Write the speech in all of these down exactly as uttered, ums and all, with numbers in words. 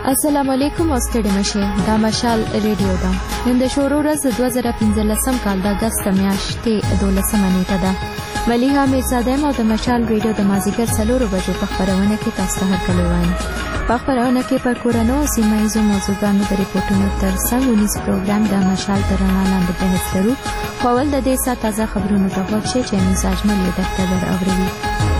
السلام علیکم او ستړي مشه دا مشال ریډیو ده. نن د شورو ورځ د دوه زره پنځلسم کال د اگست میاشتې دولسمه نیټه ده. ملیحه میرزاده او د مشال ریډیو د مازیګر څلورو بجو په خپرونه کې تاسو ته هرکلی وایم. په خپرونه کې پر کورنو او سیمه ییزو موضوعاتو د ریپورتونو ترڅنګ ونیس پروګرام د مشال تر رڼا لاندې بحث لرو. په اول د دې ساعت تازه خبرونو ته غوږ شئ چې میزاج ملي درته در اوري.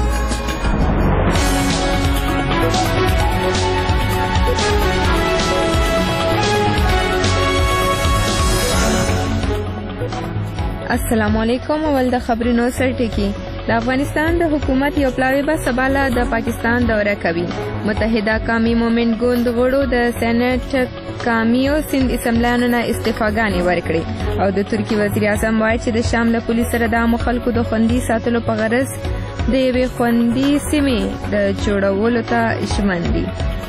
السلام علیکم. اول د خبرونو سرټکی. د افغانستان د حکومت یو پلاوی به سباله د پاکستان دوره کوي. متحده قومي مومنټ ګوند غړو د سېنات قومي او سند اسمبلیانو نه استعفاګانې ورکړې او د ترکی وزیر اعظم وایي چې د شام له پولیس سره د مخالکو د خوندي ساتلو په غرض د یوې خوندي سیمې د جوړولو ته ژمن دي.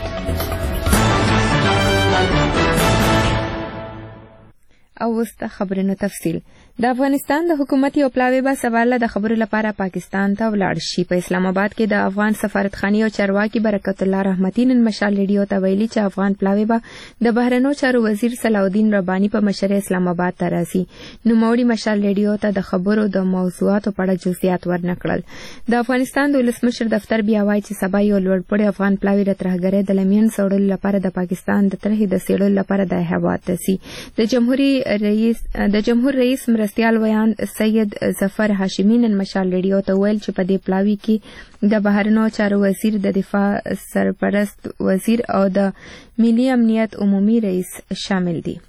او وسته خبرونو تفصیل. د افغانستان د حکومت یو پلاوی به سباله د خبرو لپاره پاکستان ته ولاړ شي. په اسلام آباد کې د افغان سفارتخانې او چارواکي برکت الله رحمتي نن مشال ریډیو ته ویلي چې افغان پلاوی به د بهرنیو چارو وزیر صلاح الدین رباني په مشرۍ اسلام آباد ته راځي. نوموړي مشال ریډیو ته د خبرو د موضوعاتو په اړه جزئیات ورنکړل. د افغانستان د ولسمشر دفتر بیا وایي چې سبا یو لوړپوړی افغان پلاوی د ترهګرۍ د لمین سوړلو لپاره د پاکستان د طرحې د څېړلو لپاره د هیواد ته ځي. د جمهوریت رئیس د جمهور رئیس مرستیال ویان سید ظفر هاشمي نن مشال ریډیو ته ویل چې په دې پلاوی کې د بهرنیو چارو وزیر، د دفاع سرپرست وزیر او د ملي امنیت عمومي رئیس شامل دي.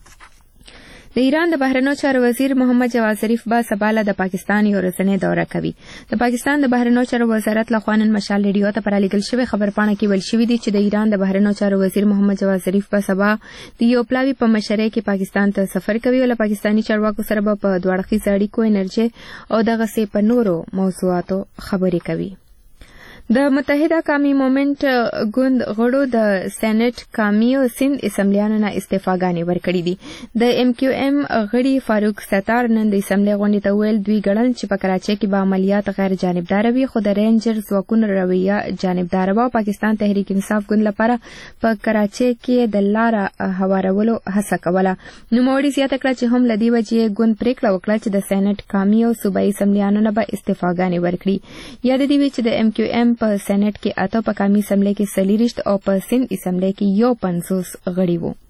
د ایران د بهرنیو چارو وزیر محمد جواد ظریف به سباله د پاکستان یو ورځنۍ دوره کوي. د پاکستان د بهرنیو چارو وزارت لخوا نن مشال ریډیو ته پرالیږل شوې خبرپاڼه کې ویل شوي دي چې د ایران د بهرنیو چارو وزیر محمد جواد ظریف به سبا د یو پلاوي په مشرۍ کې پاکستان ته سفر کوي او له پاکستاني چارواکو سره به په دوه اړخیزو اړیکو، انرژي او دغسې په نورو موضوعاتو خبرې کوي. د متحده قومي مومنټ ګوند غړو د سېنات قومي او سند اسمبلیانو نه استعفاګانې ورکړې دي. د ایم کیو ایم غړي فاروق ستار نن د اسمبلی غونډې ته ویل دوی ګڼل چې په کراچۍ کې به عملیات غیر جانبداره وي، خو د رینجر ځواکونو رویه جانبداره وه او پاکستان تحریک انصاف ګوند لپاره په کراچۍ کې د لاره هوارولو هڅه کوله. نوموړي زیاته کړه چې هم له دې وجې ګوند پریکړه وکړه چې د سېنات قومي او صوبایي اسمبلیانو نه به استعفاګانې ورکړي. یاد دې وي چې د ایم کیو ایم په سېنات کې اته، په قومي اسمبلی کې څلېرویشت او په سند اسمبلی کې یو پنځوس غړي وو.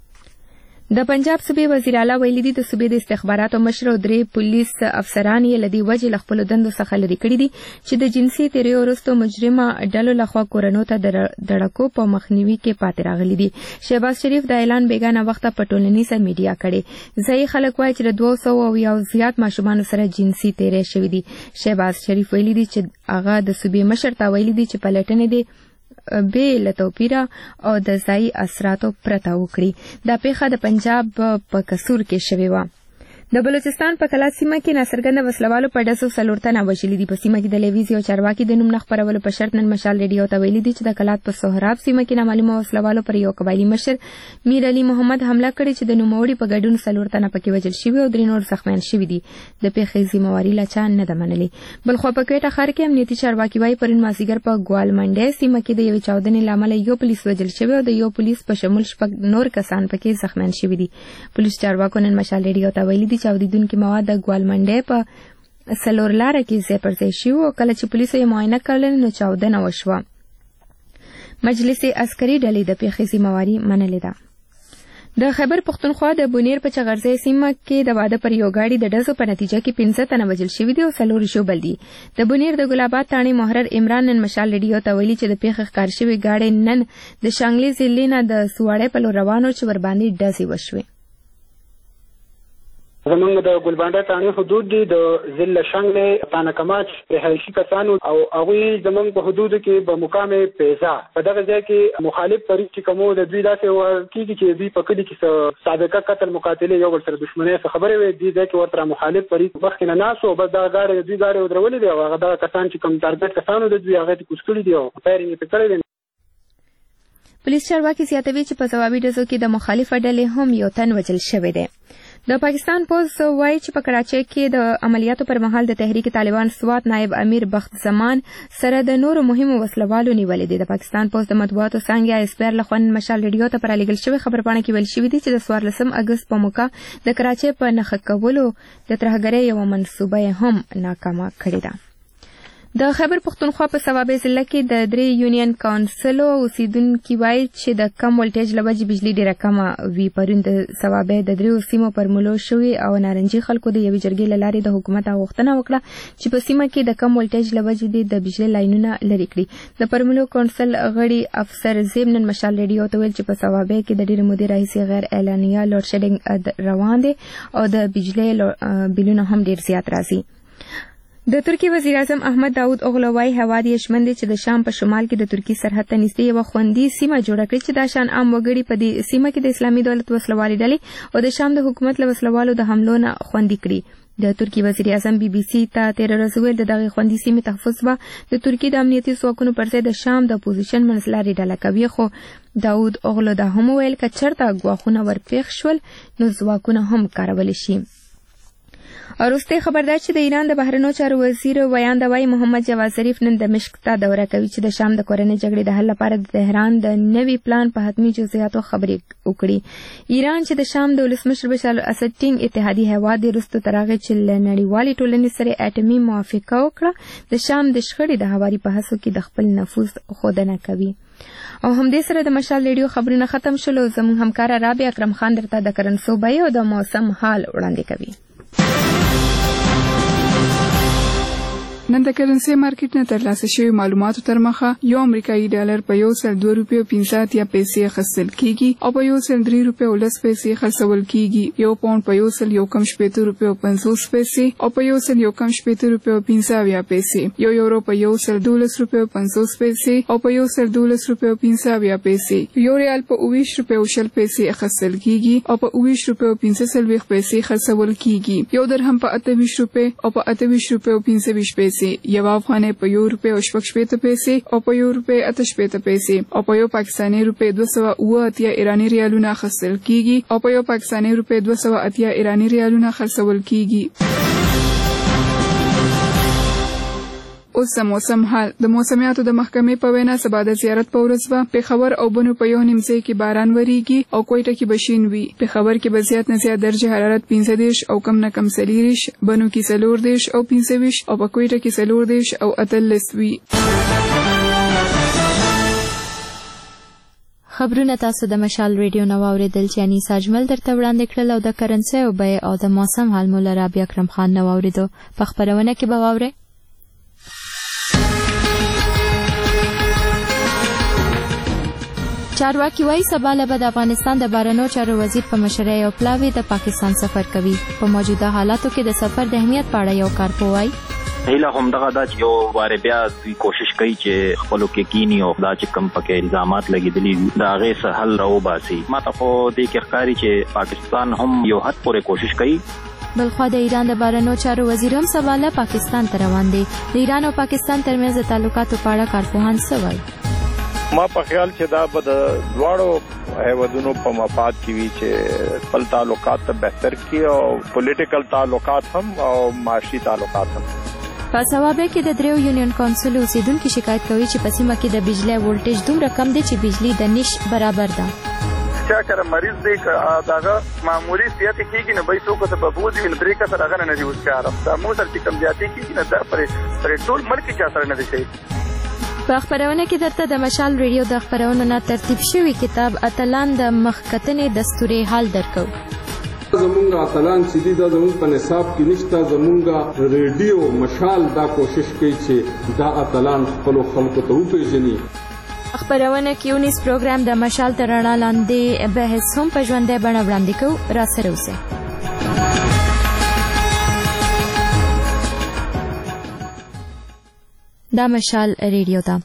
د پنجاب صوبې وزیر اعلی ویلي دي د صوبې د استخباراتو مشر او درې پولیس افسران یې له دې وجې له خپلو دندو څخه لرې کړي دي چې د جنسي تېریو وروستو مجرمه ډلو لخوا کورنو ته د دړکو په مخنیوي کې پاتې راغلي دي. شهباز شریف د اعلان بیګانه وخته په ټولنیزه میډیا کړی. ځایي خلک وایي چې د دوه سوو او یو زیات ماشومانو سره جنسي تېری شوي دي. شهباز شریف ویلي دي چې هغه د صوبې مشر ته ویلي دي چې پلټنې دي بې له توپیره او د ځایي اثراتو پرته وکړي. دا پیښه د پنجاب په قصور کې شوې وه. د بلوچستان په کلا سیمه کې ناڅرګنده وسلوالو په ډزو څلور تنه وژلي دي. په سیمه کې د لیویز یو چارواکي د نوم نه خپرولو په شرط نن مشال ریډیو ته ویلي دي چې د کلات په سهراب سیمه کې نامعلومه وسلوالو پر یو قبایلي مشر میر علي محمد حمله کړې چې د نوموړي په ګډون څلور تنه پکې وژل شوي او درې نور زخمیان شوي دي. د پیښې ذمهواري لا چا نه ده منلې. بلخوا په کوټه ښار کې امنیتي چارواکي وایي پرون مازدیګر په ګوالمنډۍ سیمه کې د یوې چاودنې له امله یو پولیس وژل شوی او د یو پولیس په شمول شپږ نور کسان پکې زخمیان شوي دي. پولیس چارواکو نن مشال ریډیو ته ویلي دي چې اورېدونکي مواد د ګوالمنډۍ په څلور لاره کې ځای پر ځای شوي او کله چې پولیسو یې معاینه کړل نو چاودنه وشوه. مجلس عسکري ډلې د پیښې ذمهواري منلې ده. د خیبر پښتونخوا د بونیر په چغرځای سیمه کې د واده پر یو گاډي د ډزو په نتیجه کې پنځه تنه وژل شوي دي او څلور ژوبل دي. د بونیر د ګل آباد تاڼې محرر عمران نن مشال ریډیو ته ویلي چې د پیښې ښکار شوي گاډی نن د شانګلې ضلع نه د سواړۍ په لور روان و چې ورباندې ډزې وشوې. زمونږ د ګلبانډه تاڼې حدود دي د ضلع شانګلې تانکماچ رهایشي کسانو او هغوی زمونږ په حدودو کې به مقام پیزا په دغه ځای کې مخالف فریق چې کومو د دوی داسې کېږي چې دوی په کلي کې سابقه قتل مقاتلې یو بل سره دښمنۍ څه خبرې وې دې ځای کې ورته مخالف فریق مخکې نه ناست و بس دغه ګاډۍ دوی ګاډۍ ودرولې دي او هغه دغه کسان چې کوم ټارګټ کسانو د دوی هغه ته کوز کړي دي او فایرینګ یې پرې کړی دی. پولیس چارواکي زیاتوي چې په ځوابي ډزو کې د مخالفه ډلې هم یو تن وژل شوی دی. د پاکستان پوز وایي چې په کراچۍ کې د عملیاتو پر مهال د تحریک طالبان سوات نائب امیر بخت زمان سره د نورو مهمو وسلوالو نیولې دي. د پاکستان پوز د مطبوعاتو څانګې اسپیر لخوا مشال ریډیو ته پر لېږل شوې خبرپاڼه کې ویل شوي دي چې د څوارلسم اګست په موقع د کراچۍ په نښه کولو د ترهګرۍ یوه منصوبه هم ناکامه کړې ده. د خیبر پښتونخوا په صوابۍ ضلع کې د درې یونین کونسلو اوسیدونکي وایي چې د کم ولټیج له وجې بجلي ډېره کمه وي. پرون د صوابۍ د دریو سیمو پر ملو شوي او نارنجي خلکو د یوې جرګې له لارې د حکومت غوښتنه وکړه چې په سیمه کې د کم ولټیج له وجې دې د بجلي لاینونه لرې کړي. د پرملو کونسل غړي افسر زیب نن مشال ریډیو ته ویل چې په صوابۍ کې د ډېرې مودې راهیسې غیر اعلانیه لوډ شیډینګ روان دی او د بجلي بلونه هم ډېر زیات راځي. د ترکیې وزیر اعظم احمد داود اوغلو وایي هېواد یې شمن دی چې د شام په شمال کې د ترکیې سرحد ته نږدې یوه خوندي سیمه جوړه کړي چې دا شان عام وګړي په دې سیمه کې د اسلامي دولت وسلوالې ډلې او د شام د حکومت له وسلوالو د حملو نه خوندي کړي. د ترکیې وزیر اعظم بي بي سي ته تېره ورځ ویل د دغې خوندي سیمې تحفظ به د ترکیې د امنیتي ځواکونو پر ځای د شام د اپوزیشن منځلارې ډله کوي. خو داود اوغلو دا هم وویل که چېرته ګواښونه ورپېښ شول نو ځواکونه هم کارولی شي. وروستی خبر دا چې د ایران د بهرنیو چارو وزیر ویانده وایي محمد جواد ظریف نن دمشق ته دوره کوي چې د شام د کورنۍ جګړې د حل لپاره د تهران د نوي پلان په حتمي جزئیاتو خبرې وکړي. ایران چې د شام د ولسمشر بشار الاسد ټینګ اتحادي هیواد دی وروسته تر هغې چې له نړیوالې ټولنې سره اټومي موافقه وکړه د شام د شخړې د هواري په هڅو کې د خپل نفوذ ښودنه کوي. او همدې سره د مشال ریډیو خبرونه ختم شول او زموږ همکاره رابعه اکرم خان درته د کرنسو بیې او د موسم حال وړاندې کوي. نن د کرنسي مارکیټ نه ترلاسه شوی معلوماتو تر مخه یو امریکایي ډالر په یو سل دوه روپیو پنځه اتیا پیسې اخیستل کیږي او په یو سل درې روپیو لس پیسې خرڅول کیږي. یو پاونډ په یو سل یو کم شپېته روپیو پنځوس پیسې او په یو سل یو کم شپېته روپیو پنځه اویا پیسې. یو یورو په یو سل دولس روپیو پنځوس پیسې او په یو سل دولس روپیو پنځه اویا پیسې. یو ریال په اوویشت روپیو شل پیسې اخیستل کیږي او په اوویشت روپیو پنځه څلوېښت پیسې خرڅول کیږي. یو درهم په اته ویشت روپۍ او په اته ویشت روپیو پنځه ویشت پیسې. یو افغانۍ په یو روپۍ او شپږ شپېته پیسې او په یو روپۍ اته شپېته پیسې او په یو پاکستاني روپۍ دوه سوه اووه اتیا ایراني ریالونه اخیستل کیږي او په یو پاکستاني روپۍ دوه سوه اتیا ایراني ریالونه خرڅول کیږي. اوس د موسم حال. د موسمیاتو د محکمې په وینا سبا د زیارت په ورځ به پېښور او بنو په یو نیم ځای کې باران وریږي او کویټه کې به شین وي. پېښور کې به زیات نه زیات درجه حرارت پنځه دېرش او کم نه کم څلېرویشت، بنو کې څلور دېرش او پنځه ویشت او په کویټه کې څلور دېرش او اتلس وي. خبرونه تاسو د مشال ریډیو نو اوریدل چې انیس اجمل درته وړاندې کړل او د کرنسي او بیې او د موسم حال مو له رابعه اکرم خان نو اوریدو. په خبرونه کې به واورئ چارواکي وایي سبا له به د افغانستان د بهرنیو چارو وزیر په مشرۍ یو پلاوی د پاکستان سفر کوي. په موجوده حالاتو کې د سفر د اهمیت په اړه یو کارپوه وایي هیله همدغه دا چې یو واره بیا دوی کوشش کوي چې خپلو کې کینی او دا چې کوم پکې الزامات لګېدلي وي د هغې څه حل راوباسي. ما ته خو دې کې ښکاري چې پاکستان هم یو حد پورې کوشش کوي. بلخوا د ایران د بهرنیو چارو وزیر هم سبا له پاکستان ته روان دی. د ایران او پاکستان ترمنځ د تعلقاتو په اړه کارپوهان څه وایي؟ ما په خیال چې دا به د دواړو هیوادونو په مفاد کې وي چې خپل تعلقات ته بهتر کړي او پولیټیکل تعلقات هم او معاشي تعلقات هم. په صوابۍ کې د دریو یونین کونسل اوسیدونکي شکایت کوي چې په سیمه کې د بجلی وولټیج دومره کم دی چې بجلی د نش برابر ده. چا کره مریض دی داغه معمولی زیاتې کېږي نو به څوک ته به بوځي نو درې کسه هغه نه دي اوس کار دا مو سره چې کم زیاتې کېږي نو دا پرې ټول ملک چا سره نه دی شي. په خبرونه کې درته د مشال ریډیو د خبرونو نه ترتیب شوی کتاب اتلان د مخکتنې دستوري حال درکو. زمونږ اتلان چې دي دا زمونږ په نصاب کې نشته. زمونږ ریډیو مشال دا کوشش کوي چې دا اتلان خپلو خلکو ته وپېژني. خبرونه کې یونیس پروګرام د مشال تر رڼا لاندې بحث هم په ژوندۍ بڼه وړاندې کوو. راسره اوسئ. دا مشال ریډیو ده.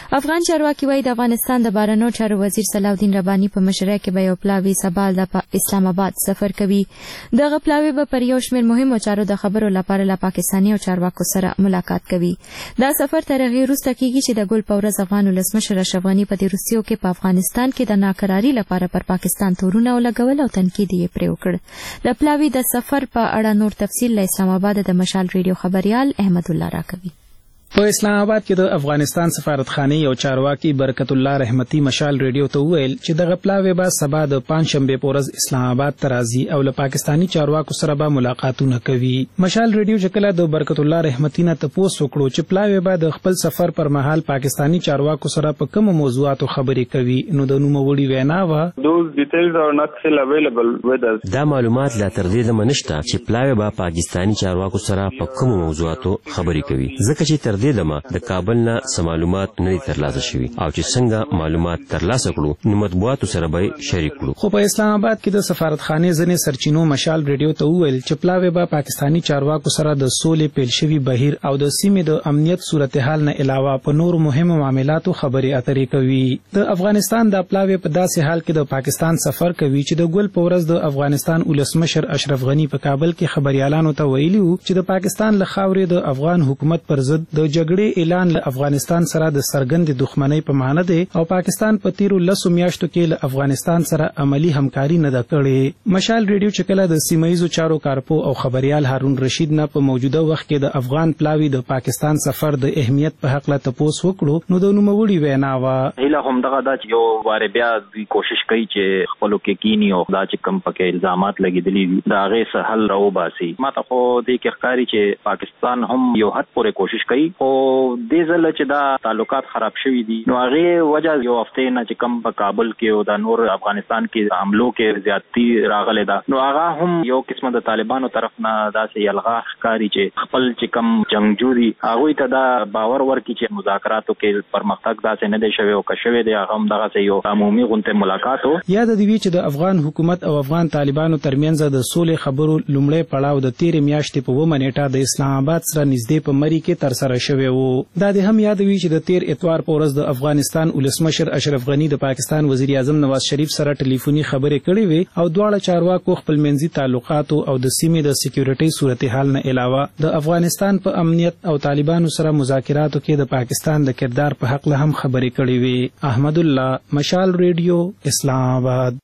افغان چارواکي وایي د افغانستان د بهرنیو چارو وزیر صلاح الدین رباني په مشرۍ کې به یو پلاوی سبا د اسلام آباد سفر کوي. دغه پلاوی به پر یو شمېر مهمو چارو د خبرو لپاره له پاکستاني او چارواکو سره ملاقات کوي. دا سفر تر هغې وروسته کېږي چې د ګل په ورځ افغان ولسمشر اشرف غني په دې روسیو کې په افغانستان کې د ناکراري لپاره پر پاکستان تورونه ولګول او تنقید یې پرې وکړ. د پلاوی د سفر په اړه نور تفصیل له اسلام آباد د مشال ریډیو خبريال احمد الله راکوي. په اسلام آباد کې د افغانستان سفارتخانه او چارواکي برکت الله رحمتي مشال ریډیو ته وویل چې دغه پلاوی به سبا د پنځشنبه په ورځ اسلام آباد ته راځي او له پاکستاني چارواکو سره به ملاقاتونه کوي. مشال ریډیو چې کله د برکت الله رحمتي نه تپوس وکړو چې پلاوی به د خپل سفر پر مهال پاکستاني چارواکو سره په کوم موضوعاتو خبرې کوي نو د نوموړي وینا و Those details are not still available with us. دا معلومات لا تر دې دمه نشته چې پلاوی به پاکستاني چارواکو سره په کوم موضوعاتو خبرې کوي ځکه چې تر دې دمه د کابل نه سم معلومات نه ترلاسه شوي او چې څنګه معلومات ترلاسه کړو نو مطبوعاتو سره به شریک کړو. خو په اسلام آباد کې د سفارتخانه ځنې سرچینو مشال ریډیو ته وویل چې پلاوی به پاکستاني چارواکو سره د سولې پیل شوي بهیر او د سیمې د امنیت صورتحال نه علاوه په نور مهمو معاملاتو خبرې اترې کوي. د افغانستان د پلاوی په داسې حال کې د پاکستان سفر کوي چې د ګل په ورځ د افغانستان ولسمشر اشرف غني په کابل کې خبريالانو ته ویلي وو چې د پاکستان له خاورې د افغان حکومت پر ضد د جګړې اعلان له افغانستان سره د سرګند دښمنۍ په معنی دی او پاکستان په تیرو لسو میاشتو کې له افغانستان سره عملی همکاري نه ده کړې. مشال ریډیو چې کله د سیمایي چارو کارپو او خبريال هارون رشید نه په موجوده وخت کې د افغان پلاوی د پاکستان سفر د اهمیت په حق لا تپوس وکړو نو د نوموړي وینا و هیله هم دغه د یو واره بیا د کوشش کوي چې خپل کې کینی او دا چې کم پکې الزامات لګیدلي دا غي سه حل راو باسي. ماته خو د کې ښکاری چې پاکستان هم یو حد پورې کوشش کوي او د زله چې دا تعلقات خراب شوي دي نو هغه وجه یو هفته نه چې کم په کابل کې او د نور افغانستان کې حملو کې زیاتی راغله ده نو هغه هم یو قسمه د طالبانو طرف نه داسې یلغا ښکاری چې خپل چې کم جنگجوري هغه ته دا باور ورکړي چې مذاکراتو کې پرمختګ داسې نه دی شوی او که شوی دی هغه هم دغه یو عمومي غونډه ملاقات وو. یاد دی چې د افغان حکومت او افغان طالبانو ترمنځ د سولې خبرو لومړی پړاو د تیر میاشتې په ومه نیټه د اسلام آباد سره نږدې په مری کې تر سره شوی وو. دا د هم یادوي چې د تیر اتوار په ورځ د افغانستان ولسمشر اشرف غني د پاکستان وزیر اعظم نواز شریف سره ټلیفوني خبرې کړې وي او دواړه چارواکو خپل منځي تعلقات او د سیمې د سکیورټي صورتحال نه علاوه د افغانستان په امنیت او طالبانو سره مذاکراتو کې د پاکستان د کردار په حق له هم خبرې کړې وي. احمد الله مشال ریډیو اسلام آباد.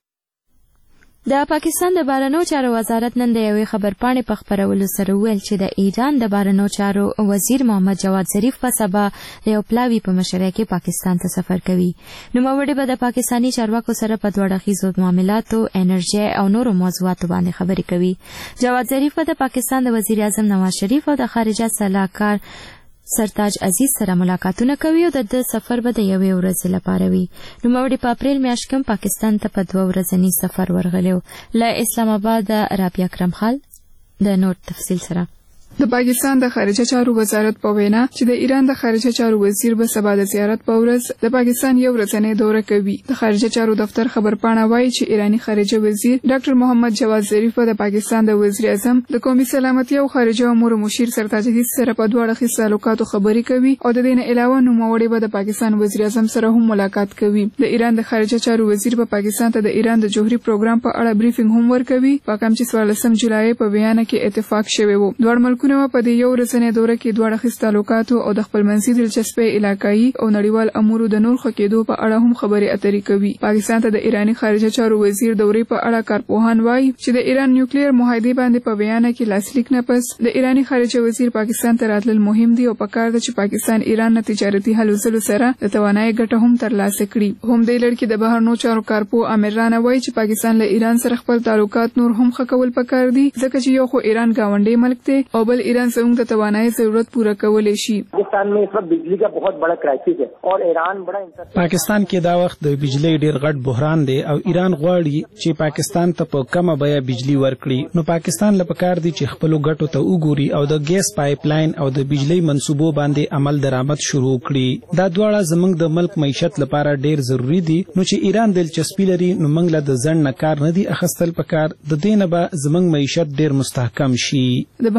د پاکستان د بهرنیو چارو وزارت نن د یوې خبرپاڼې په خپرولو سره وویل چې د ایران د بهرنیو چارو وزیر محمد جواد ظریف په سبا د یو پلاوي په مشرۍ کې پاکستان ته سفر کوي. نوموړي به د پاکستاني چارواکو سره په دوه اړخیزو معاملاتو، انرژي او نورو موضوعاتو باندې خبرې کوي. جواد ظریف به د پاکستان د وزیر اعظم نواز شریف او د خارجه سلاکار سرتاج عزیز سره ملاقاتونه کوي او د سفر به د یوې ورځې لپاره وي. نوموړي په اپریل میاشت کې پاکستان ته په دوه ورځني سفر ورغلی و. له اسلام آباد رابعه اکرم خان د نور تفصیل سره. د پاکستان د خارجه چارو وزارت په وینا چې د ایران د خارجه چارو وزیر به سبا د زیارت په ورځ د پاکستان یو ورځنی دوره کوي. د خارجه چارو دفتر خبرپاڼه وایي چې ایرانی خارجه وزیر ډاکټر محمد جواد ظریف د پاکستان د وزیر اعظم د قومي سلامتي او خارجه امور مشیر سرتاج عزیز سره په دوه اړخیز تعلقاتو خبرې کوي او د دې نه علاوه نوموړي به د پاکستان وزیر اعظم سره هم ملاقات کوي. د ایران د خارجه چارو وزیر په پاکستان ته د ایران د جوهري پروګرام په اړه بریفینګ هم ورکوي. په کوم چې څوارلسم جولای په بیان کې اتفاق شوی و. دوه ملکونه په دې یو ورځنی دوره کې دوه اړخیز تعلقاتو او د خپل منځي دلچسپۍ علاقايي او نړیوال امورو د نور خکېدو په اړه هم خبرې اترې کوي. پاکستان ته د ایرانی خارجه چارو وزیر دورې په اړه کارپوهان وایي چې د ایران نیوکلیر معاهدې باندې په بیان کې لاسلیک نه پس د ایرانی خارجه وزیر پاکستان ته راتلل مهم دی او پکار ده چې پاکستان ایران نه تجارتي هلو ځلو سره د توانایي ګټه هم ترلاسه کړي. هم د لړ کې د بهرنیو چارو کارپو امیر رانه وایي چې پاکستان له ایران سره خپل تعلقات نور هم ښه کول پکار دي ځکه چې یو خو ایران گاونډي ملک دی او بل ایران زموږ د توانایي ضرورت پوره کولای شي. پاکستان में इस वक्त बिजली का बहुत बड़ा क्राइसिस है और ईरान बड़ा پاکستان کې دا وخت د بجلی ډیر غټ بحران دی او ایران غواړي چې پاکستان ته په کمه بیه بجلی ورکړي. نو پاکستان لپاره کار دی چې خپل ګټو ته وګوري او د ګیس پایپ لاین او د بجلی منسوبو باندې عمل درآمد شروع کړي. دا دواړه زموږ د ملک معیشت لپاره ډیر ضروری دي. نو چې ایران دلچسپي لري نو موږ له د ځن نه کار نه دی اخستل پکار د دینه به زموږ معیشت ډیر مستحکم شي. د بهرنیو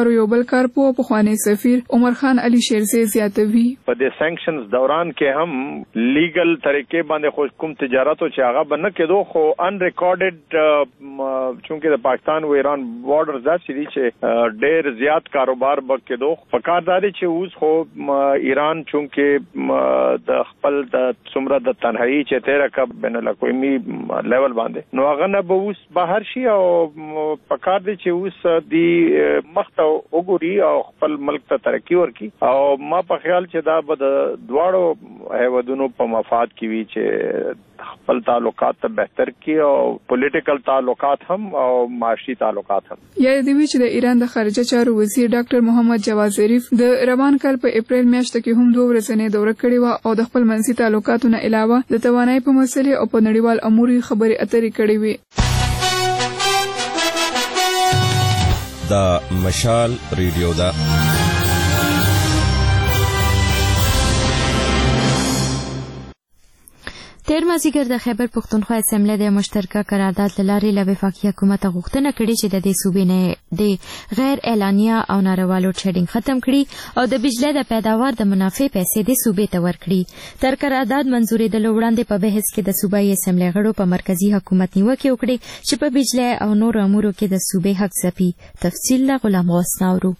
چارو یو بل کارپو پخوانی سفیر عمر خان علي شیرزی زیاتوي په دې سانکشنز دوران کې هم لیګل طریقې باندې خو کوم تجارت او چې هغه بنه کېدو خو ان ریکارډډ چونکه د پاکستان و ایران بارډر ځکه چې ډېر زیات کاروبار به کېدو فکرداري چې اوس خو ایران چونکه د خپل د څومره د تنهایی چې تیر کب بین الاقوامي لیول باندې نو هغه نه به اوس بهر شي او پکار دي چې اوس دی مخته وګوري او خپل ملک ته ترقی ورکړي او ما په خیال چې دا به د دواړو هیوادونو په مفاد کې وي چې خپل تعلقات ته بهتر کړي او پولیټیکل تعلقات هم او معاشي تعلقات هم. یا د وی چې د ایران د خارجه چارو وزیر ډاکټر محمد جواد ظریف د روان کال په اپریل میاشت کې هم دوه ورځې دوره کړې و او د خپل منځي تعلقاتو نه علاوه د توانایي په مسلې او په نړیوال امور خبرې اترې کړې وې. دا مشال ریډیو دا تیر مازیګر د خیبر پښتونخوا اسمبلی د مشترکه قرارداد له لارې له وفاقي حکومت غوښتنه کړې چې د دې صوبې نه د غیر اعلانیه او ناروا لوډ شیډینګ ختم کړي او د بجلی د پیداوار د منافع پیسې د صوبې ته ورکړي. تر قرارداد منځورېدلو وړاندې په بحث کې د صوبایي اسمبلی غړو په مرکزي حکومت نیوکې وکړې چې په بجلی او نورو امورو کې د صوبې حق ځپي. تفصیل له غلام غوث ناورو.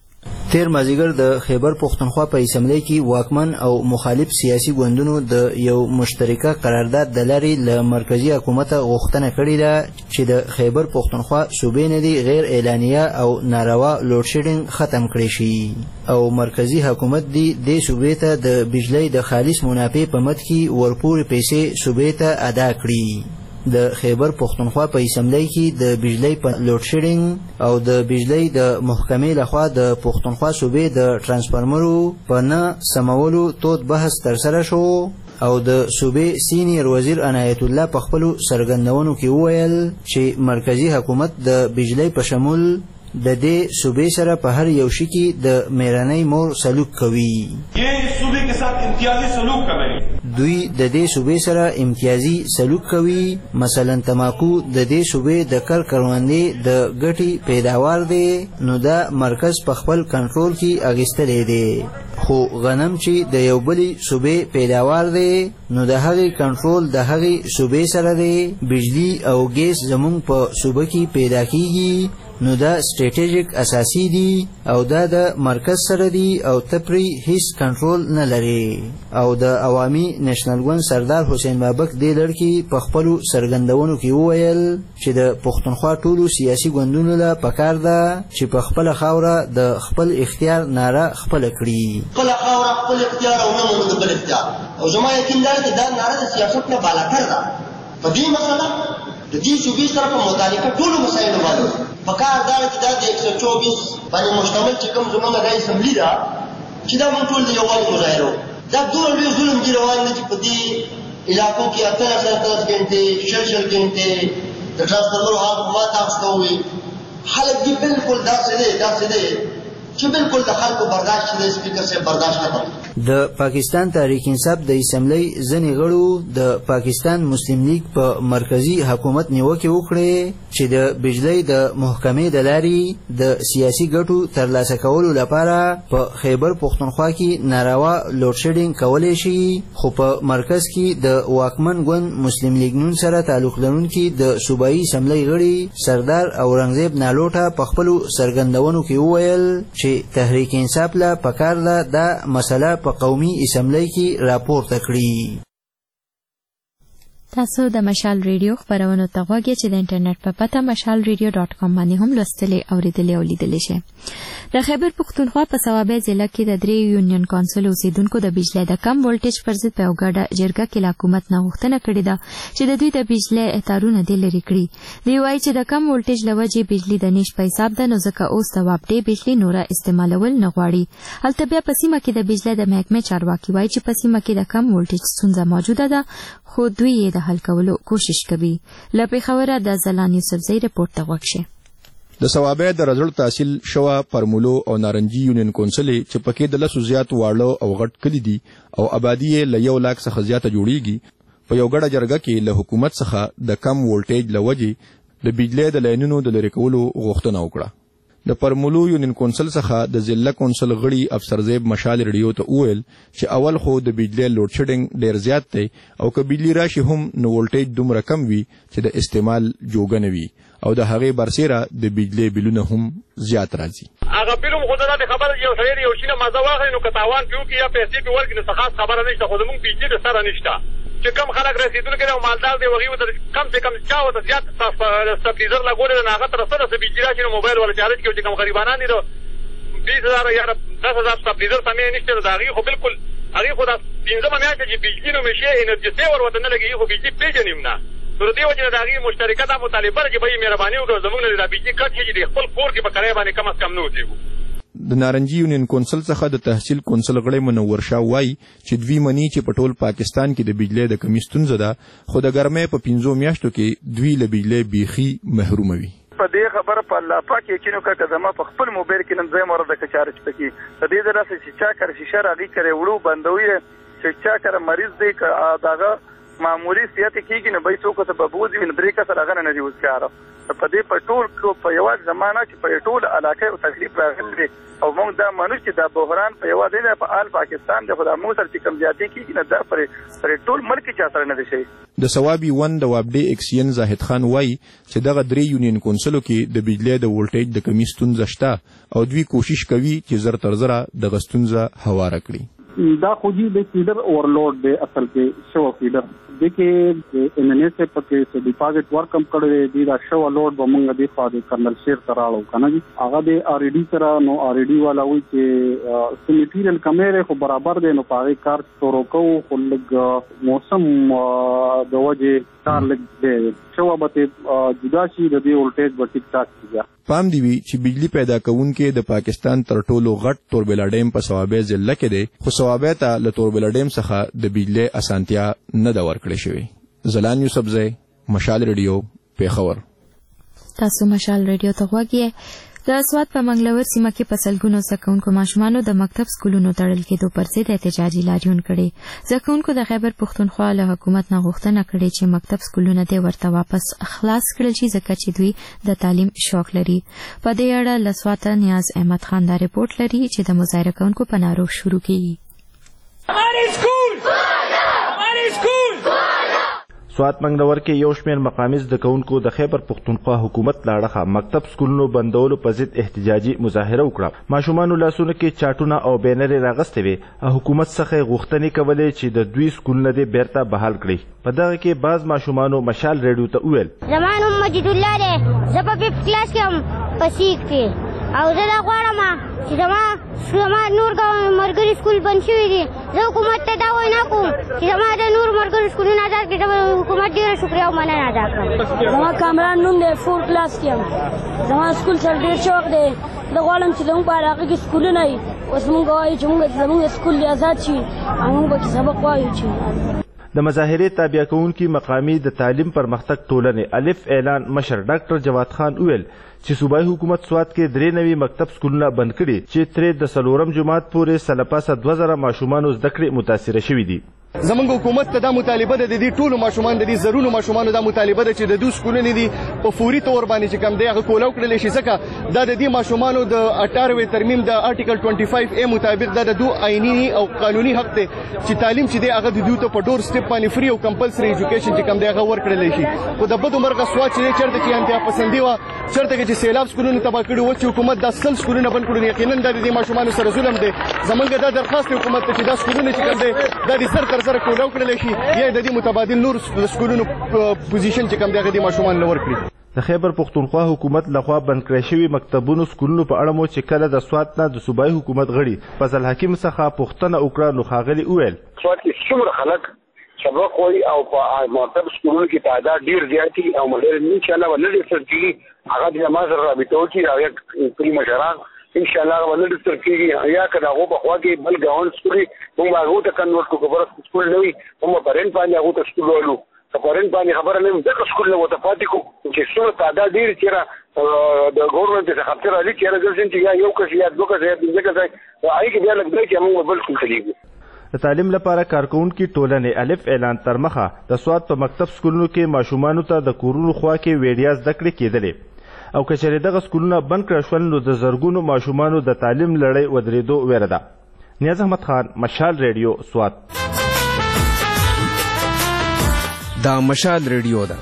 تیر مازیګر د خیبر پښتونخوا په اسمبلی کې واکمن او مخالف سیاسي ګوندونو د یو مشترکه قرارداد د لارې له مرکزی حکومت غوښتنه کړې ده چې د خیبر پښتونخوا صوبې نه دی غیر اعلانیه او ناروا لوډ شیډینګ ختم کړي شي او مرکزی حکومت دی د صوبې ته د بجلی د خالص منافع په مد کې ورپورې پیسې صوبې ته ادا کړي. د خیبر پښتونخوا په اسمبلی کې د بجلی په لوډ شیډینګ او د بجلی د محکمې لخوا د پښتونخوا صوبې د ترانسفارمرو په نه سمولو تود بحث ترسره شو او د صوبې سینیر وزیر عنایت الله په خپلو څرګندونو کې وویل چې مرکزی حکومت د بجلی په شمول د دې صوبې سره په هر یو شي کې د میرانۍ مور سلوک کوي. یہ صوبے کے ساتھ امتیازی سلوک کر رہے ہیں. دوی د دې صوبې سره امتیازي سلوک کوي. مثلا تماکو د دې صوبې د کر کروندې د ګټې پیداوار دی نو دا مرکز په خپل کنټرول کې اخیستلی دی خو غنم چې د یو بلې صوبې پیداوار دی نو د هغې کنټرول د هغې صوبې سره دی. بجلی او ګیس زموږ په صوبه کې پیدا کیږي نو دا سټریټیجیک اساسی دی او دا د مرکز سره دی او تپری هیڅ کنټرول نه لري. او د عوامي نېشنل ګوند سردار حسین بابک دې لړکي په خپلو څرګندونو کې وویل چې د پښتونخوا ټولو سیاسي ګوندونو له پکار ده چې په خپله خاوره د خپل اختیار ناره خپله کړي. خپله خاوره خپل اختیار او نه منو د بل اختیار او زما یقین دا چې دا ناره د سیاست نه بالاتر ده. په دې مسله د دې صوبې سره په متعلقه ټولو مسایلو باندې پکار دا چې دا د ایک سو چوبیس باندې مشتمل چې کوم زموږ د اسمبلی ده چې دا موږ ټول د یووالي مظاهره دا دومره لوی ظلم دی روان دی چې په دې علاقو کې اتلس اتلس ګنټې شل شل ګنټې د ټرانسفارمرو حال په ما تاسو ته ووایي خلک دي بالکل داسې دی داسې دی چې بالکل د خلکو برداشت دی سپیکر صاحب برداشت نه کوي. د پاکستان تحریک انصاف د اسمبلی ځینې غړو د پاکستان مسلم لیگ په مرکزی حکومت نیوکې وکړې چې د بجلی د محکمې د لارې د سیاسي ګټو ترلاسه کولو لپاره په خیبر پښتونخوا کې ناروا لوډ شیډینګ کولی شي خو په مرکز کې د واکمن ګوند مسلم لیگ نون سره تعلق لرونکي د صوبایي اسمبلی غړي سردار اورنګزیب نالوټه په خپلو څرګندونو کې وویل چې تحریک انصاف له پکار ده دا مسله په قومي اسمبلی کې راپورته کړي. تاسو د مشال ریډیو خبرونو ته غوږی چې د انټرنیټ په پته مشال ریډیو ډاټ کام باندې هم لوستلی اوریدلی او لیدلی شئ. د خیبر پښتونخوا په صوابۍ ضلع کې د درې یونین کونسل اوسیدونکو د بجلی د کم ولټیج پر ضد په یو ګډه جرګه کې له حکومت نه غوښتنه کړې ده چې د دوی د بجلی تارونه دې لرې کړي. دوی وایي چې د کم ولټیج له وجې بجلی د نیش په حساب ده نو ځکه اوس د واپډې بجلی نوره استعمالول نه غواړي. هلته بیا په سیمه کې د بجلی د محکمې چارواکي وایي چې په سیمه کې د کم ولټیج ستونزه موجوده ده خو دوی یې د حل کولو کوشش کوي. له پېښوره د زلان یوسفزۍ رپورټ ته غوږ شئ. د صوابۍ د رزلټ تحصیل شوه پرمولو او نارنجي یونین کونسلې چې پکې د لسو زیات واړه او غټ کلي دي او آبادي یې له یو لاک څخه زیاته جوړیږي په یو ګډه جرګه کې له حکومت څخه د کم ولټیج له وجې د بجلی د لاینونو د لرې کولو غوښتنه وکړه. د پرمولو یونین کونسل څخه د ضلع کونسل غړي افسر زیب مشال ریډیو ته وویل چې اول خو د بجلی لوډ شیډینګ ډیر زیات دی او که بجلی راشي هم نو ولټیج دومره کم وي چې د استعمال جوګه نه وي او د هغې برسیره د بجلی بلونه هم زیات راځي. هغه بل هم خو دا د خبره یو سړی یو شي نه مزه واخلي نو که تاوان پې وکړي یا پیسې پې ورکړي نو څه خاص خبره نشته، خو زمونږ بجلي د سره نشته چې کم خلک رسېدونکي دی او مالدار دی هغوی ورته کم سے کم چا ورته زیات سبلیزر لګولی دی نو هغه ته رسه رسه بجلي راشي نو موبایل والا چارج کړي چې کم غریبانان دي د بیس هزار یا دس هزار سبلیزر سمې نشته نو د هغې خو بلکل هغې خو دا پنځمه میاشته چې بجلي نومې شی انرجي سیور ورته نه لګېږي خو بجلي پېژني هم نه. نو د دې وجې نه د هغې مشترکه دا مطالبه ده چې به یې مهرباني وکړو زموږ نه دا بجلي کټ شي چې د خپل کور کې په کرایه باندې کم از کم نه اوسېږو. د نارنجي یونین کونسل څخه د تحصیل کونسل غړی منور شاه وایي چې دوی مني چې په ټول پاکستان کې د بجلی د کمي ستونزه ده خو د ګرمۍ په پنځو میاشتو کې دوی له بجلی بیخي محرومه وي. په دې خبره په الله پاک یقین وکړه که زما په خپل موبایل کې نن ځای مورده که چارج پکې د دې ځای داسې چې چا کره شیشه راغی کرې وړو بندوي چې چا کره مریض دی که دغه معمولي صحت کېږي نو بی څوک ته به بوځي نو درې کسه هغه نه دي اوس کاره په دې په ټول په یوه زمانه کې په ټول علاقه او تکلیف راغلی دی او موږ دا منو چې دا بحران په یوه دی په آل پاکستان دی خو دا موږ سره چې کم زیاتې کېږي نه دا پرې ټول ملک چا سره نه دی شوی. د سوابي ون د وابډې اکسین زاهد خان وایي چې دغه درې یونین کونسلو کې د بجلی د ولټیج د کمي ستونزه شته او دوی کوشش کوي چې زر تر زره دغه ستونزه هواره کړي. دا خو جی د فیډر اورلوډ دی اصل کې شو فیډر د کې ان ان اس په کې څه ډیپازټ ورک کم کړی دی دا شو لوډ به مونږ د فاده کرنل شیر تراړو کنه جی هغه د ار ای ډی سره نو ار ای ډی والا وی چې سم میټیریل کمیره خو برابر دی نو پاره کار شروع کوو خو لګ موسم د وجه کار لګ دی شو به جدا شي د دې ولټیج به ټیک ټاک کیږي. پام دی وی چې بجلی پیدا کوونکې د پاکستان تر ټولو غټ توربیلا ډیم په صوابۍ ضلع کې دی خو صوابۍ ته له توربیلا ډیم څخه د بجلی اسانتیا نه ده ورکړې شوې. زلان یوسفزی مشال ریډیو پیښور. تاسو مشال ریډیو ته غوږ یې. د سوات په منګلور سیمه کې په سلګونو زده کوونکو ماشومانو د مکتب سکولونو تړل کېدو پر ضد احتجاجي لاریون کړی. زده کوونکو د خیبر پښتونخوا له حکومت نه غوښتنه کړې چې مکتب سکولونه دې ورته واپس خلاص کړل شي ځکه چې دوی د تعلیم شوق لري. په دې اړه له سواته نیاز احمد خان دا رپورټ لري چې د مظاهره کوونکو په نارو شروع کیږي. سوات منګلور کې یو شمېر مقامي زده کوونکو د خیبر پښتونخوا حکومت لاړخه مکتب سکولونو بندولو په ضد احتجاجي مظاهره وکړه. ماشومانو لاسونو کې چاټونه او بینرې راغستې وې. حکومت څخه غوښتنې کولې چې د دوی سکولونه دې بیرته بحال کړي. په دغه کې بعض ماشومانو مشال ریډیو ته وویل زما نوم مجید الله دی زه په ففت کلاس کې یم په سیک کې او زه دا غواړم چې زما زما نور ملګري سکول بند شوي دي. زه حکومت ته دا وینا کوم چې زما د نور ملګري سکولونه ازاد کړي. زه حکومت ډېره شکریه او مننه ادا کړم. زما کامران نوم دی فور کلاس کې یم زما سکول سره ډېر شوق دی. زه غواړم چې زموږ په علاقه کې سکولونه وي اوس مونږ وایو چې مونږ زموږ سکول آزاد شي او مونږ پکې سبق وایو. چې د مظاهرې تابع کوونکي مقامي د تعلیم پرمختګ ټولنې الف اعلان مشر ډاکټر جواد خان وویل چې صوبایي حکومت سوات کې درې نوي مکتب سکولونه بند کړي چې ترې د څلورم جماعت پورې سلپاسه دوه زره ماشومانو زده کړې متاثره شوي دي. زمونږ حکومت ته دا مطالبه ده د دې ټولو ماشومان د دې زرونو ماشومانو دا مطالبه ده چې د دوی سکولونه دي په فوري طور باندې چې کوم دی هغه کولاو کړلی شي ځکه دا د دې ماشومانو د اټاروې ترمیم د آرټیکل ټوینټي فایو ای مطابق دا د دوی عیني او قانوني حق دی چې تعلیم چې دی هغه د دوی ته په ډور سټیپ باندې فری او کمپلسري ایجوکیشن چې کوم دی هغه ورکړلی شي. خو د بدو مرغه سوات چې دی چېرته کې انتها پسندي وه چېرته کې چې سیلاب سکولونه تباه کړي وه چې حکومت دا سل سکولونه بند کړي یقینا دا د دې ماشومانو سره ظلم دی. زمونږ دا درخواست دی حکومت ته چې دا سکولونه چې کوم دی دا د زر تر زره کولاو کړلی شي یا د دې متبادل نور سکولونو پوزیشن چې کوم دی هغه دې ماشومان له ورکړي. د خیبر پښتونخوا حکومت لخوا بند کړی شوي مکتبونو سکولونو په اړه مو چې کله د سوات نه د صوبایي حکومت غړي فضل حکیم څخه پوښتنه وکړه نو ښاغلي وویل سوات کې څومره خلک سبق وایي او په مکتب سکولونو کې تعداد ډېر زیات دي او مډرن انشاءالله به نه ډېر کېږي هغه د زما سره رابطه وکړي او یا کلي مشران انشاءالله به نه ډېر کېږي یا که د هغو په خوا کې بل ګاونډ سکول وي موږ به هغو ته کنورټ کړو که بره سکول نه وي موږ به په رینټ باندې هغو ته سکول ولو که په رینټ باندې خبره نه وي دغه سکول نه ورته پاتې کړو چې څومره تعداد ډېر چېرې د ګورنمنټ څخه خبر راځي چېرې ګرځي چې یا یو کس یا دوه کس یا پنځه کس هغې کې بیا لږ دی چې موږ بل سکول ته لېږو. د تعلیم لپاره کارکوونکي ټولنې الف اعلان تر مخه د سوات په مکتب سکولونو کې ماشومانو ته د کورونو خوا کې ویډیا زده کړې کېدلې. او که چېرې دغه سکولونه بند کړه شول نو د زرګونو ماشومانو د تعلیم لړۍ ودرېدو ویره ده. نیاز احمد خان، مشال ریډیو، سوات. دا مشال ریډیو ده.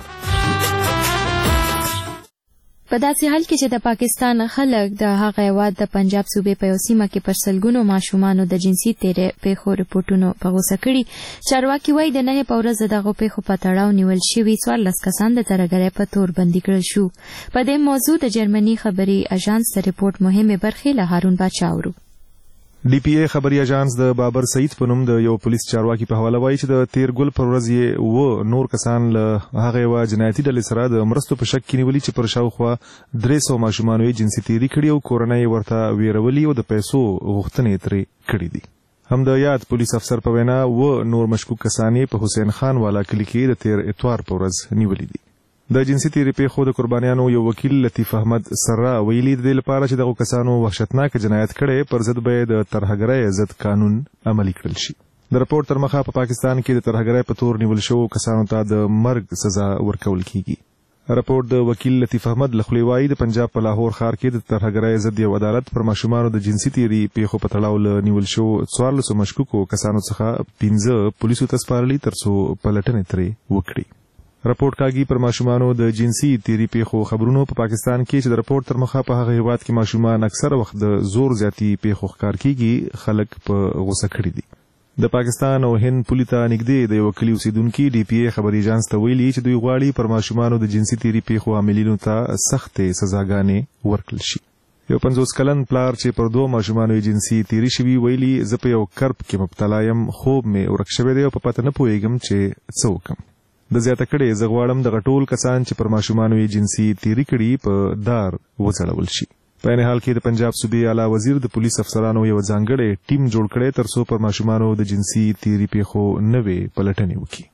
په داسې حال کې چې د پاکستان خلک د هغه هېواد د پنجاب صوبې په یو سیمه کې پر سلګونو ماشومانو د جنسي تېرې پیښو رپورټونو په غوسه کړي. چارواکي وایي د نهې په ورځ د دغو پیښو په تړاو نیول شوي څوارلس کسان د ترهګرۍ په تور بندي کړل شو. په دې موضوع د جرمني خبري اژانس د رپورټ مهمې برخې له هارون باچا اورو. ډي پی ای خبري اژانس د بابر سعید په نوم د یو پولیس چارواکي په حواله وایي چې د تیر ګل پر ورځ یې و نور کسان له هغه یوه جنایتي ډلې سره د مرستو په شک کې نیولي چې پر شاوخوا درې سوه ماشومانو یې جنسي تېري کړي او کورنۍ یې ورته ویرولي او د پیسو غوښتنې ترې کړي دي. هم د یاد پولیس افسر په وینا و نور مشکوک کسان یې په حسین خان والا کلي کې د تیر اتوار په ورځ نیولي دي. د جنسي تېرې پیښو د قربانیانو یو وکیل لطیف احمد سره ویلي د دې لپاره چې دغو کسانو وحشتناک جنایت کړی پر ضد به یې د ترهګرۍ ضد قانون عملي کړل شي. د رپورټ تر مخه په پا پاکستان کې د ترهګرۍ په تور نیول شوو کسانو ته د مرګ سزا ورکول کیږي. رپورټ د وکیل لطیف احمد له خولې وایي د پنجاب په لاهور ښار کې د ترهګرۍ ضد یو عدالت پر ماشومانو د جنسي تېري پیښو په تړاو له نیول شوو څوارلسو مشکوکو کسانو څخه پنځه پولیسو ته سپارلي تر څو پلټنې ترې وکړي. رپورټ کاږي پر ماشومانو د جنسي تېري پیښو خبرونو په پاکستان کې چې د رپورټ تر مخه په هغه هېواد کې ماشومان اکثره وخت د زور زیاتي پیښو ښکار کیږي خلک په غوسه کړي دي. د پاکستان او هند پولې ته نږدې د یو کلي اوسېدونکي ډي پی ای خبري اژانس ته ویلي چې دوی غواړي پر ماشومانو د جنسي تېري پیښو عاملینو ته سختې سزاګانې ورکړل شي. یو پنځوس کلن پلار چې پر دوه ماشومانو یې جنسي تېري شوي ویلي زه په یو کرب کې مبتلا یم، خوب مې ورک شوی دی او په پته نه پوهېږم چې څه وکړم. د زیاته کړې زه غواړم دغه ټول کسان چې پر ماشومانو یې جنسي تېري کړي په دار وځړول شي. په عین حال کې د پنجاب صوبې اعلی وزیر د پولیس افسرانو یو ځانګړی ټیم جوړ کړی تر څو پر ماشومانو د جنسي تېري پیښو نوې پلټنې وکړي.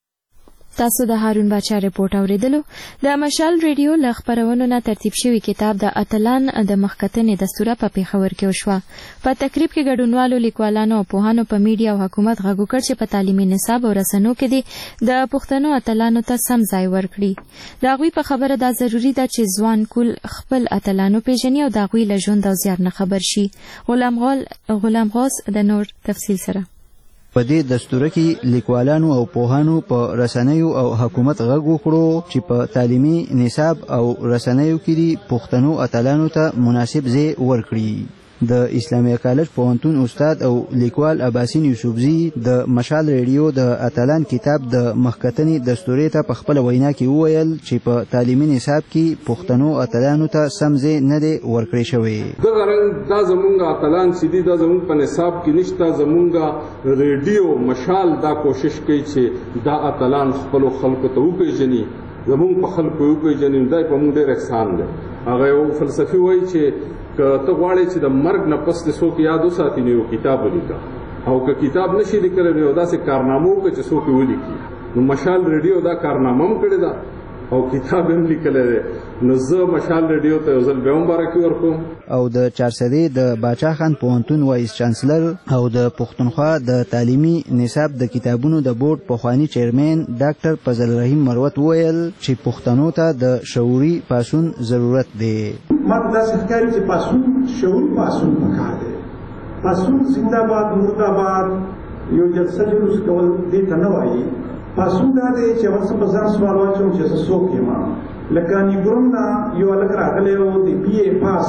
تاسو د هارون باچا رپورټ اوریدلو. د مشال ریډیو له خپرونو نه ترتیب شوی کتاب د اتلان د مخکتنې دستوره په پیښور کې وشوه. په تقریب کې ګډونوالو، لیکوالانو او پوهانو په میډیا او حکومت غږ وکړ چې په تعلیمي نصاب او رسنیو کې دي د پښتنو اتلانو ته سم ځای ورکړي. د هغوی په خبره دا ضروري ده چې ځوان کول خپل اتلانو پیژني او د هغوی له ژوند او زیار نه خبر شي. غلام غول غلام غوث د نور تفصیل سره. په دې دستوره کې لیکوالانو او پوهانو په رسنیو او حکومت غږ وکړو چې په تعلیمي نصاب او رسنیو کې دي پښتنو اتلانو ته مناسب ځای ورکړي. د اسلامي کالج پوهنتون استاد او لیکوال عباسین یوسفزي د مشال ریډیو د اتلان کتاب د مخکتنې دستورې ته په خپل وینا کې وویل چې په تعلیمي نصاب کې پښتنو اتلانو ته سم ځای نه دی ورکړی شوی. دغه رنګ دا زمونږ اتلان چې دي دا زمونږ په نصاب کې نشته. زمونږ ریډیو مشال دا کوشش کوي چې دا اتلان خپلو خلکو ته وپېژني، زمونږ په خلکو وپېژني. دا په موږ ډېر احسان دی. هغه یو فلسفي وایي چې که ته غواړې چې د مرګ نه پس دې څوک یاد وساتي نو یو کتاب ولیکه، او که کتاب نشي لیکلی نو یو داسې کارنامه وکړه چې څوک یې ولیکي. نو مشال ریډیو دا کارنامه هم کړې ده او کتاب هم لیکلی دی. نو زه مشال ریډیو ته یو ځل بیا مبارکي ورکوم. او د چارسدې د باچا خان پوهنتون وایس چانسلر او د پښتونخوا د تعلیمي نصاب د کتابونو د بورډ پخواني چیرمن ډاکټر فضل رحیم مروت وویل چې پښتنو ته د شعوري پاسون ضرورت دی. ما داسې ښکاري چې پاسون شعوري پاسون پکار دی. پاسون زنده‌باد مرده‌باد یو جلسه جلوس کول دې ته نه وایي. پاسون دا دی چې اوس په ځان سوال واچوم چې زه څوک یم. لکه نیګروم نه یو هلک راغلی و د بي اے پاس،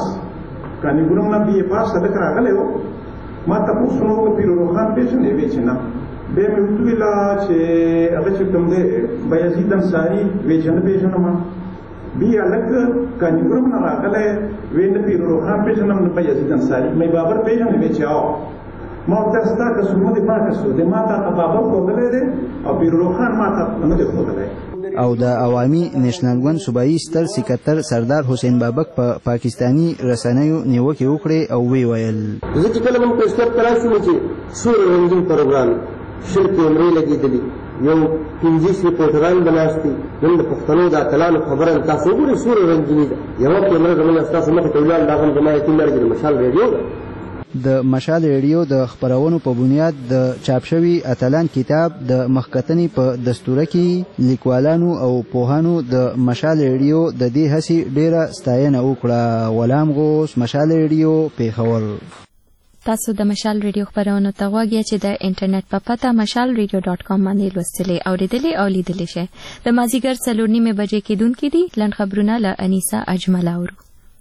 که نیګروم نه بي اے پاس هلک راغلی و، ما تپوس مې وکړه پیر روښان پېژنې؟ ویې چې نه. بیا مې ورته وویله چې هغه چې کوم دی بایزید انصاري، ویې چې نه پېژنم. بیا هلک که نیګروم نه راغلی ویې نه پیر روښان پېژنم نه بایزید انصاري. مې بابر پېژنې؟ ویې چې او. ما ورته ستا کسونه دې ما کسو دی، ما تا ته بابر ښودلی دی او پیر روښان ما ته نه دی ښودلی. او د عوامي نېشنل ګوند صوبایي ستر سکرتر سردار حسین بابک په پا پاکستانی رسنیو نیوکې وکړې او وی ویل زه چې کله موږ پېشتر ته راشو چې سور رنګین پروګرام شل کیمرې لګېدلي، یو پنځه ریپورټران به ناست دي. نن د پښتنو د اتلانو خبره تاسو وګورئ، سور رنګیني ده. یوه کیمره زموږ ستاسو مخې ته ولاړ، دا هم زما یقین لري چې د مشال ریډیو ده. د مشال ریډیو د خبرونو په بنیاد د چاپ شوی اتلان کتاب د مخکتنې په دستوره کې لیکوالانو او پوهانو د مشال ریډیو د دې هڅې ډیره ستاینه وکړه. غلام غوث، مشال ریډیو، پیښور. تاسو د مشال ریډیو خبرونه ته غواړئ چې د انټرنیټ په پته مشال ریډیو ډاټ کام باندې لوستلې او لیدلې او لیدلې شئ. د مازیګر څلور نیمې بجې کېدونکې دي. لنډ خبرونه له انیسا اجمل اورو.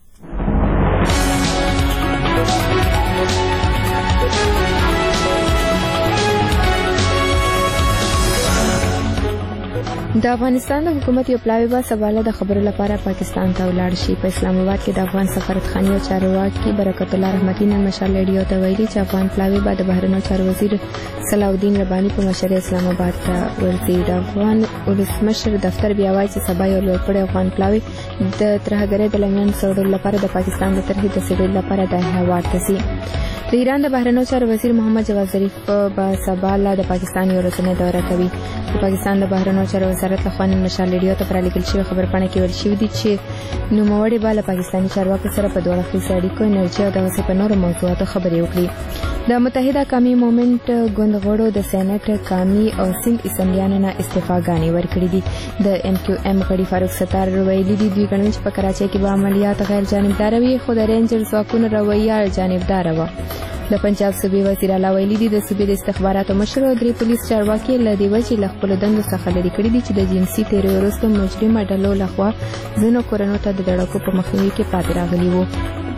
د افغانستان د حکومت یو پلاوی به سباله د خبرو لپاره پاکستان ته ولاړ شي. په اسلام آباد کې د افغان سفارتخانې او چارواکي برکت الله رحمتي نن مشال ریډیو ته ویلي چې افغان پلاوی به د بهرنیو چارو وزیر صلاح الدین رباني په مشرۍ اسلام آباد ته ورځي. د افغان ولسمشر دفتر بیا وایي چې سبا یو لوړ پوړی افغان پلاوی د ترهګرۍ د لنګن څوړلو لپاره د پاکستان د طرحې د څېړلو لپاره د هیواد ته ځي. د ایران د بهرنیو چارو وزیر محمد جواد ظریف به سبا له د پاکستان یو ورځنۍ دوره کوي. د پاکستان د بهرنیو چارو وزارت لخوا نن مشال ریډیو ته پرالیکل شوې خبرپاڼه کې ویل شوي دي چې نوموړي به له پاکستاني چارواکو سره په دوه اړخیزو اړیکو، انرژي او دغسې په نورو موضوعاتو خبرې وکړي. د متحده قومي مومنټ ګوند غړو د سینټ قامي او سند اسمبلیانو نه استعفاګانې ورکړي دي. د ایم کیو ایم غړي فاروق ستار ویلي دي دوی ګڼي چې په کراچۍ کې به عملیات غیر جانبداره وي، خو د رینجر ځواکونو رویه جانبداره وه. د پنجاب صوبې وزیر اعلی ویلي دي د صوبې د استخباراتو مشر او درې پولیس چارواکي له دې وجې له خپلو دندو څخه لرې کړي دي چې د جنسي تېرۍ وروسته مجرمه ډلو لخوا ځینو کورنیو ته د دړکو په مخنیوي کې پاتې راغلي وو.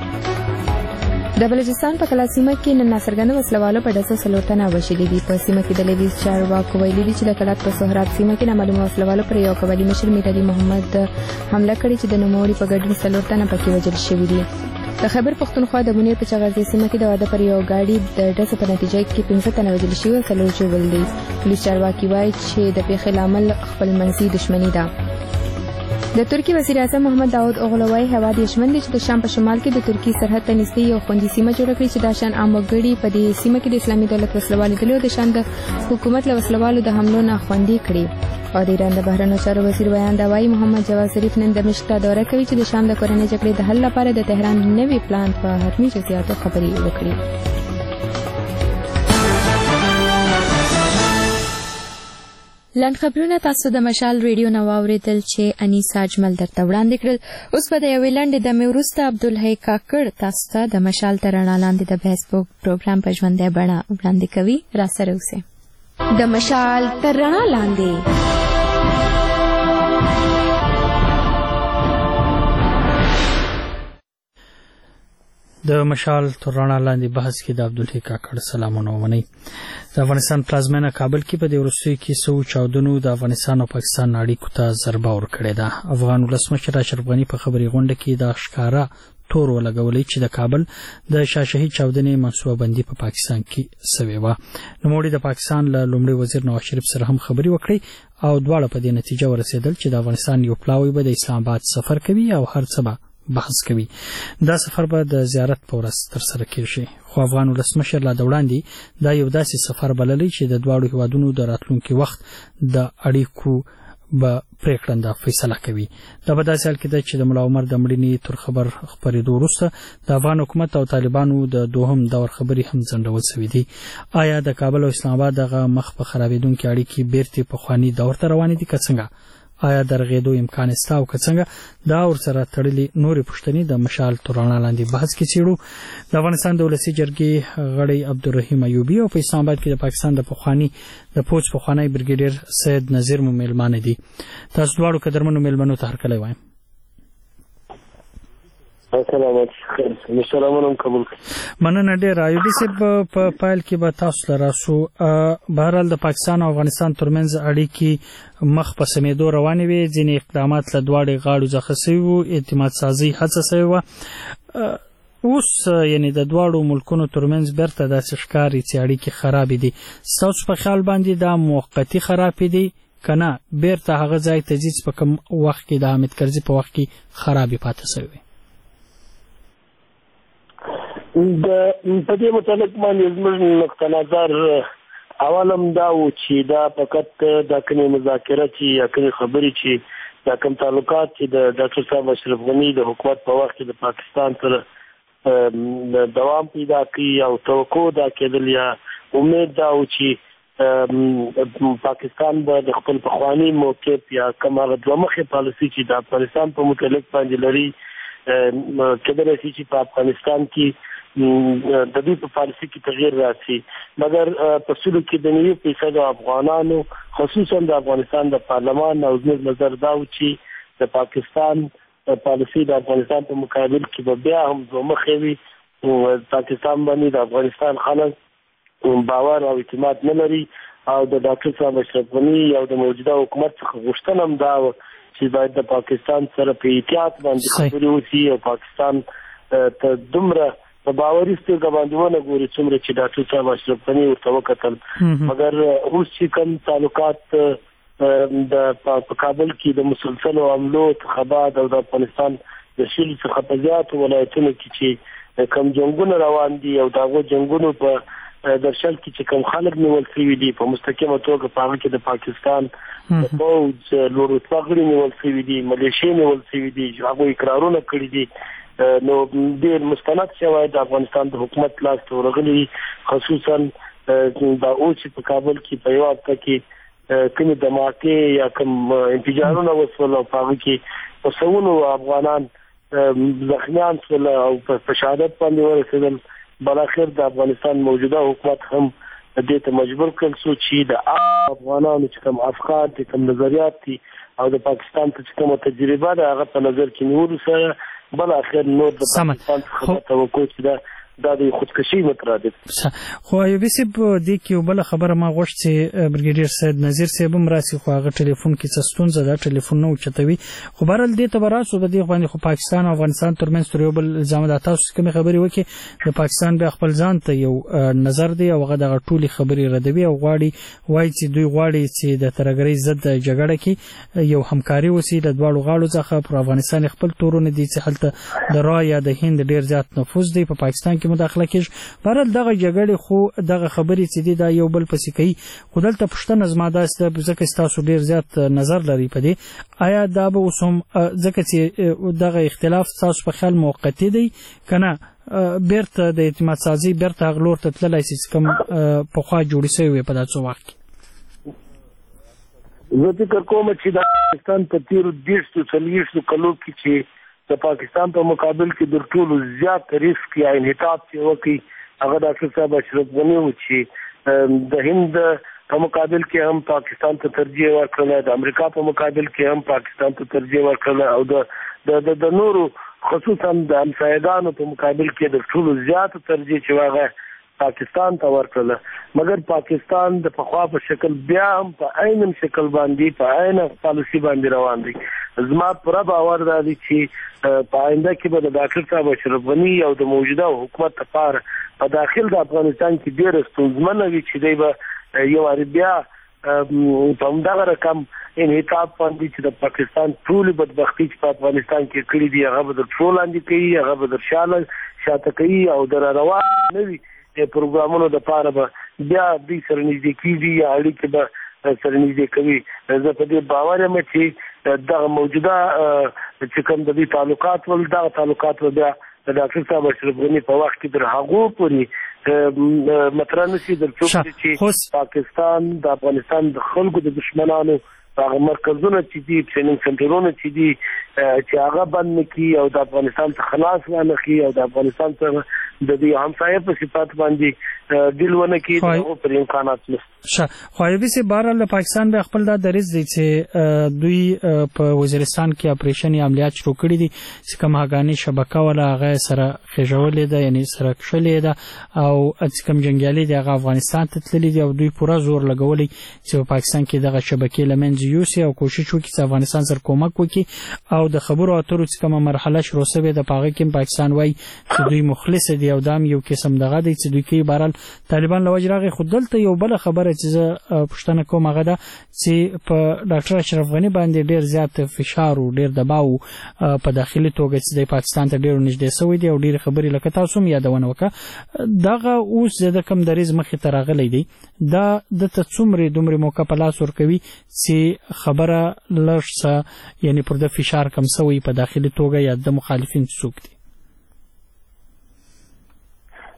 د بلوچستان په کلا سیمه کې نن ناڅرګنده وسلوالو په ډزو څلور تنه وژلي دي. په سیمه کې د لیدیز چارواکو ویلي دي چې د کلات په سهراب سیمه کې نامعلومه وسلوالو پر یو قبایلي مشر میر علي محمد حمله کړې چې د نوموړي په ګډون څلور تنه پکې وژل شوي دي. د خیبر پښتونخوا د منیر په چغازي سیمه کې د واده پر یو ګاډي د ډزو په نتیجه کې پنځه تنه وژل شوي او څلور ژوبل دي. پولیس چارواکي وایي چې د پیښې لامل خپلمنځي دښمني ده. د ترکیې وزیر اعظم محمد داود اوغلو وایي هیواد یې ژمن دی چې د شام په شمال کې د ترکیې سرحد ته نږدې یو خوندي سیمه جوړه کړي چې دا شان عام وګړي په دې سیمه کې د اسلامي دولت وسلوال لیدلو د شان د حکومت له وسلوالو د حملو نه خوندي کړي. او د ایران د بهرنیو چارو وزیر ویان دا وایي محمد جواد ظریف نن دمشق ته دوره کوي چې د شام د کورنۍ جګړې د حل لپاره د تهران نوي پلان په حتمي جزئیاتو خبرې وکړي. لنډ خبرونه تاسو د مشال ریډیو نه واورېدل چې انیسا اجمل درته وړاندې کړل. اوس به د یوې لنډې دمې وروسته عبدالحی کاکړ تاسو ته د مشال تر رڼا لاندې د فیسبوک پروګرام په ژوندۍ بڼه وړاندې کوي. راسره اوسئ. د مشال تر رڼا لاندې د مشال تر رڼا لاندې بحث کې د عبدالحی کاکړ سلامونه ومنئ. د افغانستان پلازمینه کابل کې په دې وروستیو کې څو چاودنو د افغانستان او پاکستان اړیکو ته ضربه ورکړې ده. افغان ولسمشر اشرف غني په خبري غونډه کې د ښکاره تور ولګولې چې د کابل د شاه شهید چاودنې منصوبه بندي په پاکستان کې سوې وه. نوموړي د پاکستان له لومړي وزیر نواز شریف سره هم خبرې وکړې او دواړه په دې نتیجه ورسېدل چې د افغانستان یو پلاوی به د اسلام آباد سفر کوي او هر څه به بحث کوي. دا سفر به د زیارت په ورځ ترسره کېږي. خو افغان ولسمشر لا د وړاندې دا یو داسې سفر بللی چې د دواړو هیوادونو د راتلونکي وخت د اړیکو به پریکړه فیصله کوي. دا په داسې حال کې ده چې د ملا عمر د مړینې تر خبر خپرېدو وروسته د افغان حکومت او طالبانو د دوهم دور خبرې هم ځنډول شوې دي. آیا د کابل او اسلام آباد دغه مخ په خرابېدونکي اړیکې بیرته پخواني دور ته روانې دي که څنګه؟ آیا د رغېدو امکان شته او که څنګه؟ دا ورسره تړلې نورې پوښتنې د مشال تر رڼا لاندې بحث کې څېړو. د افغانستان د ولسي جرګې غړی عبدالرحیم ایوبي او په اسلام آباد کې د پاکستان د پخواني د پوځ پخوانی بریګیډیر سید نذیر مو میلمانه دي. تاسو دواړو قدرمنو میلمنو ته هرکلی وایم. مننه ډېره. ایوبي صاحب په پیل کې به تاسو ته راسو. بهرحال د پاکستان او افغانستان ترمنځ اړیکې مخ په سمېدو روانې وې. ځینې اقدامات له دواړو غاړو څخه سوي وو. اعتماد سازي هڅه سوې وه. اوس یعنې د دواړو ملکونو ترمنځ بیرته داسې ښکاري چې اړیکې خرابې دي. ستاسو په خیال باندې دا موقتي خرابې دي که نه بیرته هغه ځای ته ځي چې په کوم وخت کې د حامد کرزي په وخت کې خرابې پاتې سوې؟ د په دې متعلق باندې زموږ نقطه نظر اولم دا و چې دا فقط دا کومې مذاکره چې یا کومې خبرې چې دا کوم تعلقات چې د ډاکټر صاحب اشرف غني د حکومت په وخت کې د پاکستان سره دوام پیدا کړي او توقع دا کېدل یا امید دا و چې پاکستان به د خپل پخواني موقف یا کوم هغه دوه مخې پالیسي چې د افغانستان په متعلق باندې لري کېدلی شي چې په افغانستان کې د دې په پالیسي کې تغیر راشي. مګر په سلو کې د نوي فیصد افغانانو خصوصا د افغانستان د پارلمان او زموږ نظر دا و چې د پاکستان پالیسي د افغانستان په مقابل کې به بیا هم دوه مخې وي. پاکستان باندې د افغانستان خلک باور او اعتماد نه لري او د ډاکټر صاحب اشرف غني او د موجوده حکومت څخه غوښتنه هم دا و چې باید د پاکستان سره په احتیاط باندې خبرې وشي او پاکستان ته دومره په باوري سترګه باندې ونه ګوري څومره چې ډاکټر صاحب اشرف غني ورته وکتل. مګر اوس چې کوم تعلقات د په کابل کې د مسلسلو حملو څخه بعد او د افغانستان د شل څخه په زیاتو ولایتونو کې چې کوم جنګونه روان دي او دغه جنګونو په د شل کې چې کوم خلک نیول شوي دي په مستقیمه توګه په هغه کې د پاکستان د پوځ لوړ رتبه غړي نیول شوي دي، ملیشې نیول شوي دي، هغوی اقرارونه کړي دي. نو ډېر مستند شواهد د افغانستان د حکومت لاس ته ورغلي، خصوصا دا اوس په کابل کې په یو هفته کې کومې دماکې یا کوم انفجارونه وشول او په هغه کې په سوونو افغانان زخمیان شول او په شهادت باندې ورسېدل. بالاخره د افغانستان موجوده حکومت هم دې ته مجبور کړل شو چې د افغانانو چې کوم افکار دي، کوم نظریات دي او د پاکستان ته چې کومه تجربه ده هغه په نظر کې نیولو سره بالاخره نور د پاکستان څخه توقع چې ده دا د خودکشي مترادف. خو ایوبي صاحب دې کې یو بله خبره ما غوښت چې بریګیډیر سید نظیر صاحب هم راسي، خو هغه ټلیفون کې څه ستونزه ده، ټلیفون نه اوچتوي. خو بهرحال دې ته به راسو په دې باندې خو پاکستان او افغانستان ترمنځ تر یو بل الزام ده. تاسو کومې خبرې وکړي د پاکستان بیا خپل ځان ته یو نظر دی او هغه دغه ټولې خبرې ردوي او غواړي وایي چې دوی غواړي چې د ترهګرۍ ضد جګړه کې یو همکاري وسي د دواړو غاړو څخه. پر افغانستان خپل تورونه دي چې هلته د را یا د هند ډېر زیات نفوذ دی، په پاکستان کې مداخله کیږي. بهرحال دغه جګړې خو دغه خبرې چې دي دا یو بل پسې کوي. خو دلته پوښتنه زما داسې ده، ځکه تاسو ډېر زیات نظر لري په دې، آیا دا به اوس هم ځکه چې دغه اختلاف تاسو په خیال موقتي دی که نه بیرته د اعتماد سازي بیرته هغه لور ته تللی شي چې کوم پخوا جوړې شوي وي په دا څو وخت کې؟ زه فکر کوم چې د پاکستان په تېرو دېرشو څلوېښتو کلو کې چې د پاکستان په مقابل کې تر ټولو زیات ریسک یا انحطاط چې وکړي هغه ډاکټر صاحب اشرف غني و چې د هند په مقابل کې هم پاکستان ته ترجیح ورکړله، د امریکا په مقابل کې هم پاکستان ته ترجیح ورکړله او د د نورو خصوصا د همسایګانو په مقابل کې د ټولو زیاتو ترجیح چې هغه پاکستان ته ورکړله. مګر پاکستان د پخوا په شکل بیا هم په عین شکل باندې په عین پالیسي باندې روان دی. زما پوره باور دا دی چې په آینده کې به د ډاکټر صاحب اشرف غني او د موجوده حکومت لپاره په داخل د افغانستان کې ډېره ستونزمنه وي چې دی به یو وارې بیا په همدغه رقم انحطاط باندې چې د پاکستان ټولې بدبختي چې په افغانستان کې کړي دي هغه به در پښو لاندې کوي، هغه به در شاته کوي او در روان نه وي پروګرامونو دپاره به بیا دوی سره نږدې کېږي یا اړیکې به سره نږدې کوي. زه په دې باور یم چې دغه موجوده چې کوم د دوی تعلقات ول دغه تعلقات به بیا د ډاکټر صاحب اشرف غني په وخت کې تر هغو پورې مطرح نه شي تر څو چې پاکستان د افغانستان د خلکو د دشمنانو هغه مرکزونه چې دي، ټریننګ سنټرونه چې دي چې هغه بند نه کړي او د افغانستان څخه خلاص ونه کړي او د افغانستان څخه د دې همسایه په صفات باندې ډیل ونه کړي او پر امکانات نشته. خو ایوبي صاحب بهرحال پاکستان بیا خپل دا دریځ دی چې دوی په وزیرستان کې اپریشن یا عملیات شروع کړي دي چې کوم هغاني شبکه ولا هغه سره خېژولې ده، یعنی سره کښلې ده او چې کوم جنګیالي دي هغه افغانستان ته تللي دي او دوی پوره زور لګولی چې په پاکستان کې دغه شبکې له منځه یوسي او کوشش وکړي چې افغانستان سره کومک وکړي او د خبرو اترو چې کومه مرحله شروع شوې ده په هغه کې پاکستان وایي چې دوی مخلص دي او دا هم یو قسم دغه دی چې دوی کوي. بهرحال طالبان له وجې راغی. خو دلته یو بله خبره چې زه پوښتنه کوم هغه ده چې په ډاکټر اشرف غني باندې ډېر زیات فشار او ډېر دباو په داخلي توګه چې د پاکستان ته ډېر نږدې شوی دی او ډېرې خبرې لکه تاسو هم یادونه وکړه دغه اوس د کوم دریځ مخې ته راغلی دی دا دته څومره دومره موقع په لاس ورکوي چې خبره لږ څه یعنې پر د فشار کم شوی په داخلي توګه یا د مخالفین څوک دي؟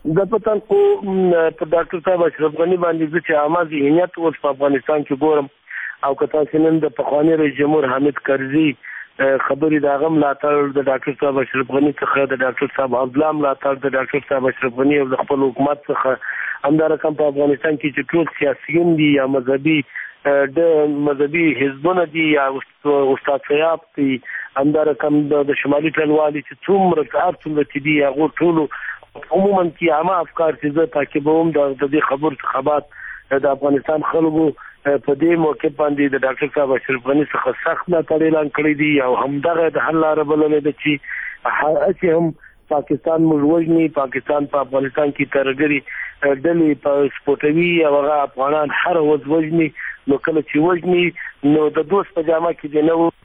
د پتن خو په ډاکټر صاحب اشرف غنی باندې چې عامه ذهنیت اوس په افغانستان کې ګورم او کته سنن د پخوانی رئیس جمهور حامد کرزي خبرې دا غم ملاتړ د ډاکټر صاحب اشرف غنی څخه د ډاکټر صاحب عبدالله ملاتړ د ډاکټر صاحب اشرف غنی او د خپل حکومت څخه همدارنګه کوم په افغانستان کې چې ټول سیاسيون دي یا مذهبي د مذهبي حزبونه دي یا استاد سیاب دي همدارنګه کوم د شمالي ټلوالي چې څومره کار څومره دي هغه ټول عموما کې عامه افکار چې زه تعقیبوم د دې خبر خبرات د افغانستان خلکو په دې موقع باندې د ډاکټر صاحب اشرف غنی څخه سخت ملاتړ اعلان کړی دی او همدغه د حل لاره بللې ده چې چې هم پاکستان موږ وژني پاکستان په افغانستان کې ترګري ډلې په سپوټوي او هغه افغانان هر ورځ وژني نو کله چې وژني نو د دوست په جامه کې دی نو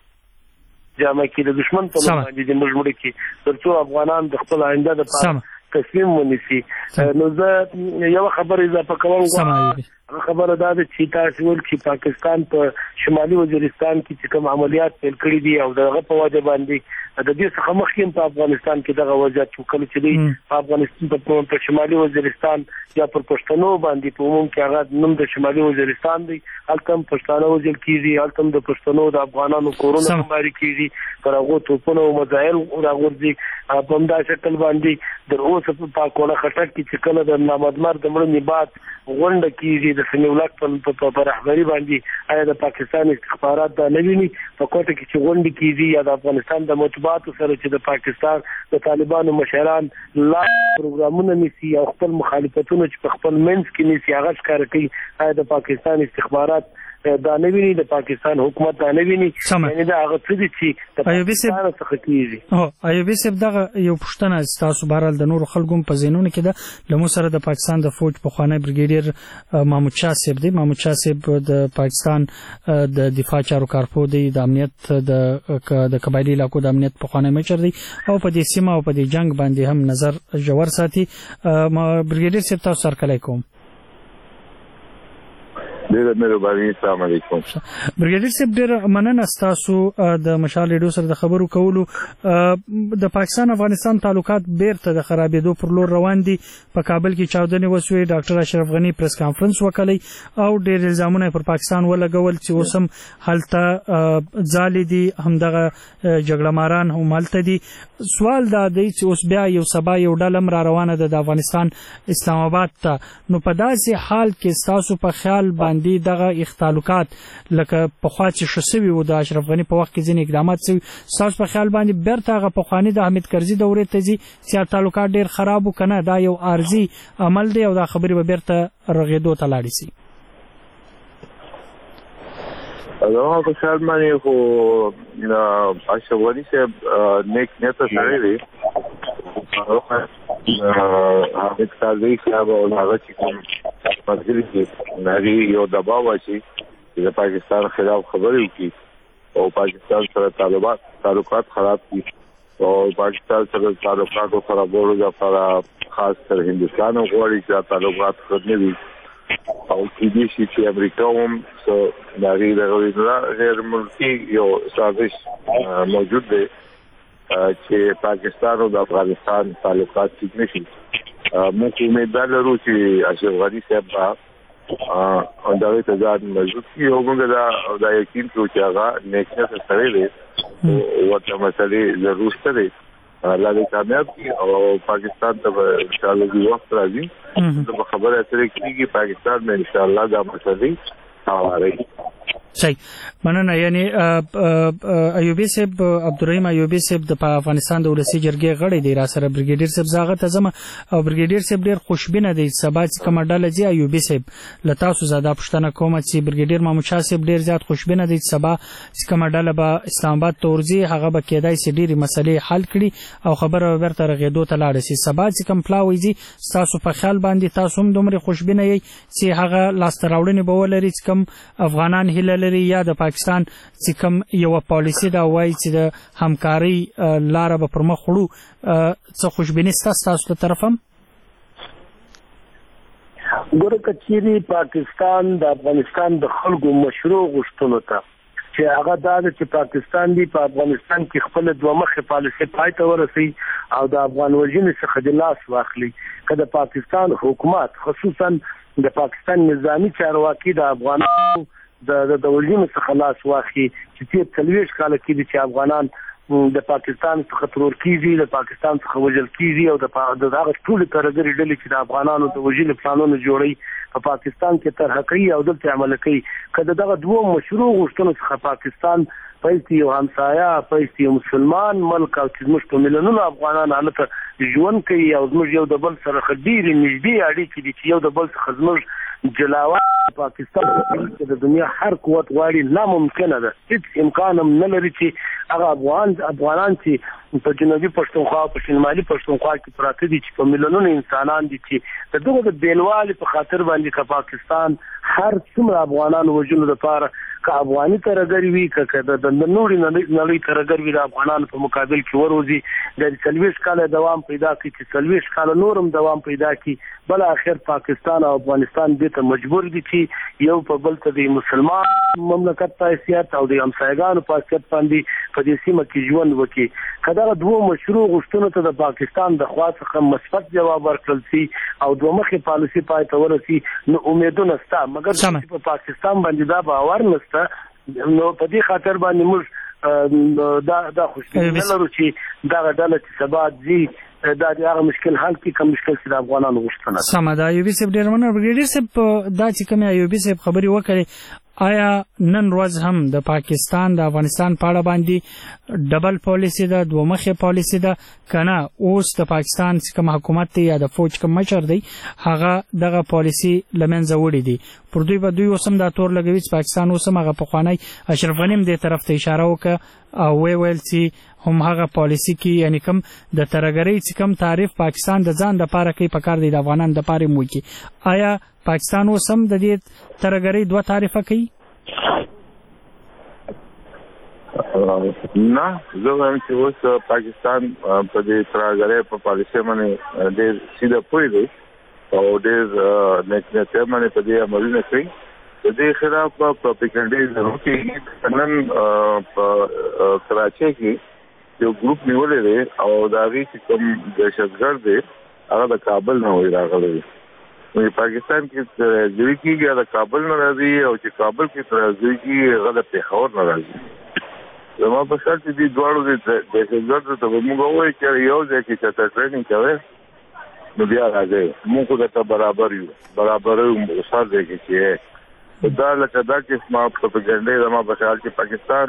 جامه کې د دشمن په نوم باندې د موږ مړ کې ترڅو افغانان د خپل آینده د پاره تصمیم ونیسي نو زه یو خبر اضافه کوم خبره دا ده چې تاسو ول چې پاکستان په شمالي وزیرستان کې چې کوم عملیات پیل کړی دي او دغه په وجه باندې د دې څخه مخکې په افغانستان کې دغه وجه چې کله چې دی په افغانستان په شمالي وزیرستان یا پر پښتنو باندې په عموم کې هغه نوم د شمالي وزیرستان دی هلته پښتانه وزیر کیږي هلته د پښتنو د افغانانو کورونه مبارک کیږي پر هغه توپونه او مزایل راغورځي په همدا شکل باندې د اوس په پاکوله خټک کې چې کله د نامدمر د مړنی بعد غونډه کیږي د سنولک په رهبری باندې آیا د پاکستان استخبارات دا نه ویني په کوټه کې چې غونډه کیږي یا د افغانستان د مطبوعاتو سره چې د پاکستان د طالبانو مشران لا پروګرامونه نيسي او خپل مخالفتونه چې په خپل منځ کې نيسي هغه ښکار کوي آیا د پاکستان استخبارات دا نه ویني د پاکستان حکومت دا نه ویني یعنی دا هغه څه دي چې د پاکستان څخه کیږي او ایوبي سب دغه یو پښتنه تاسو بهرال د نور خلکو په زینونه کې ده لمو سره د پاکستان د فوج په خوانی بریګیډیر محمود شاه صاحب دی محمود شاه صاحب د پاکستان د دفاع چارو کارپو دی د امنیت د د قبایلی علاقو د امنیت په خوانی مشر دی او په دې سیمه او په دې جنگ باندې هم نظر جوړ ساتي بریګیډیر صاحب تاسو سره کله کوم ډیره مهرباني السلام علیکم بریګیډیر صاحب ډیره مننه تاسو د مشال ریډیو سره د خبرو کولو د پاکستان افغانستان تعلقات بیرته د خرابېدو پر لور روان دي په کابل کې چاودنې وسوي ډاکټر اشرف غنی پریس کانفرنس وکړي او ډېر الزامونه پر پاکستان ولګول چې اوسم هلته ځالې دي همدغه جګړه ماران هم هلته دي سوال دا دی چې اوس بیا یو سبا یو ډلم را روانه ده د افغانستان اسلام آباد ته نو په داسې حال کې تاسو په خیال باندې دغه اختلالات لکه په خوا چې شوسوي و د اشرف غنی په وخت کې ځینې اقدامات شوي تاسو په خیال باندې بیرته هغه په خواني د حمید کرزي دورې ته ځي چې تعلقات ډېر خراب وکنه دا یو عارضي عمل دی او دا خبرې به بیرته رغېدو ته لاړ شي دا په خیال باندې خو اشرف غنی صاحب نیک نیت سره دی حمید کرزي صاحب او هغه چې کوم مګری چې نری یو دباو شي چې د پاکستان خلاف خبرې وکړي او پاکستان سره تعلقات تعلقات خراب کړي او پاکستان سره تعلقات خرابولو لپاره خاص کر هندستان غواړي چې تعلقات ختم وي او کې دي چې امریکا هم څو نری د غیر ملکی یو سازش موجود دی چې پاکستان او د افغانستان تعلقات ټیک نشي موږ امیدوار لرو چې اشرف غنی صاحب او دغه تضاد مضبوط کی او موږ دا دا یقین کوو چې هغه نیکه سره دی او ورته مسلې ضرورت دی الله دې کامیاب کړي او پاکستان ته ان شاء الله دی وخت راځي د خبره اترې کیږي پاکستان میں ان شاء الله دا مسلې حواله صحیح مننه یعنی ایوبی صاحب عبدالرحیم ایوبی صاحب د افغانستان د ولسی جرګې غړی دی را سره بریګیډیر صاحب زاغه ته زما او بریګیډیر صاحب ډیر خوشبینه دی سبا چې کومه ډله دی ایوبی صاحب لتا سو زاده پښتنه کومه چې بریګیډیر محمود شاه صاحب ډیر زیات خوشبینه دی سبا چې کومه ډله به اسلام آباد تورځي هغه به کېدای سي ډیری مسلې حل کړي او خبره ورته رغېدو ته لاړ شي سبا چې کوم پلاوي دي تاسو په خیال باندې تاسو هم دومره خوشبینه یې چې هغه لاستراوړنی به ولري چې کوم افغانان هله لري یا د پاکستان چې کوم یو پالیسی دا وایي چې د همکاري لار به پر مخ وړو څه خوشبینی ستاسو له طرفم ګوره کچيري پاکستان د افغانستان د خلکو مشروع غوښتنو ته چې هغه دا چې پاکستان دی په افغانستان کې خپل دوه مخه پالیسي پای ته ورسي او د افغان وژنې څخه د لاس واخلي. که د پاکستان حکومت خصوصا د پاکستان نظامی چارواکي د افغانانو د د وژنې څخه لاس واخلي چې تیر څلوېښت کاله کې چې افغانان د پاکستان څخه ترور کیږي، د پاکستان څخه وژل کیږي او د هغه ټول ترګری ډلې چې د افغانانو د وژنې پلانونه جوړي په پاکستان کې طرح کوي او دلته عمل کوي. کله دغه دوه مشروع غوښتنو څخه پاکستان پېستي یو همسایا پېستي یو مسلمان ملک او چې موږ په ملیونونو افغانان هلته ژوند کوي او موږ یو د بل سره ډېرې نږدې اړیکې دي چې یو د بل څخه زموږ جلاوه پاکستان کې د دنیا هر قوت غواړي ناممکنه ده. هیڅ امکان هم نه لري چې هغه افغان افغانان چې په جنوبي پښتونخوا او په شمالي پښتونخوا کې پراته دي چې په ملیونونو انسانان دي چې د دغه د بیلوالي په خاطر باندې که پاکستان هر څومره افغانانو وژلو لپاره که افغاني ترګر وي که د نورې نړۍ ترګر وي د افغانانو په مقابل کې وروځي د څلوېښت کاله دوام پیدا کړي چې څلوېښت کاله نور هم دوام پیدا کړي. بل اخر پاکستان او افغانستان دې ته مجبور دي چې یو په بل ته د مسلمان مملکت په حیثیت او د همسایګانو په حیثیت باندې په دې سیمه کې ژوند وکړي. که دغه دوه مشروع غوښتنو ته د پاکستان د خوا څخه مثبت جواب ورکړل شي او دوه مخې پالیسي پای ته ورسي نو امیدونه شته، مګر په پاکستان باندې دا باور نشته. نو په دې خاطر باندې موږ دا دا خوشبیني نه لرو چې دغه ډله چې سبا ځي دا د هغه مشکل حل کړي کوم مشکل چې د افغانانو غوښتنه ده. سمه ده. ایوبي صاحب ډېر مننه. بریګیډیر صاحب دا چې کومې ایوبي صاحب خبرې وکړې آیا نن ورځ هم د پاکستان د افغانستان په اړه باندې ډبل پالیسي ده، دوه مخې پالیسي ده کنه اوس د پاکستان چې کوم حکومت دی یا د فوج کوم مشر دی هغه دغه پالیسي لمنځه وړي دي؟ پر دوی به دوی اوس هم دا تور لګوي چې پاکستان اوس هم هغه پخوانی اشرف غنی دې طرف ته اشاره وکړه او وی ویل چې هم هغه پالیسي کې یعنی کوم د ترګری چې کوم تعریف پاکستان د ځان د پاره کوي په کار دی د افغانانو د پاره مو کوي. آیا پاکستان اوس هم د دې ترګری دوه تعریفه کوي؟ نه، زه وایم چې اوس پاکستان په دې ترګری په پالیسي باندې ډېر سیده پوی دی او ډېر نیټه باندې په دې عملونه کوي. د دې خلاف پروپاګاندا ضروري کېږي. نن په کراچۍ کې یو ګروپ نیولې دی او دا غي چې کوم دهشتګرد دی هغه د کابل نه وی راغلی. نو پاکستان کې ترځوي کېږي د کابل نه راځي او چې کابل کې ترځوي کېږي هغه د پېښور نه راځي. زما په خیال چې دې دواړو د دهشتګرد ته موږ وایو چې یو ځای کې چې ټریننګ کوي نو بیا راځي موږ ته برابر یو برابر یو سره ځای کې چې دا لکه دا چې ما پروپاګاندا زما په خیال چې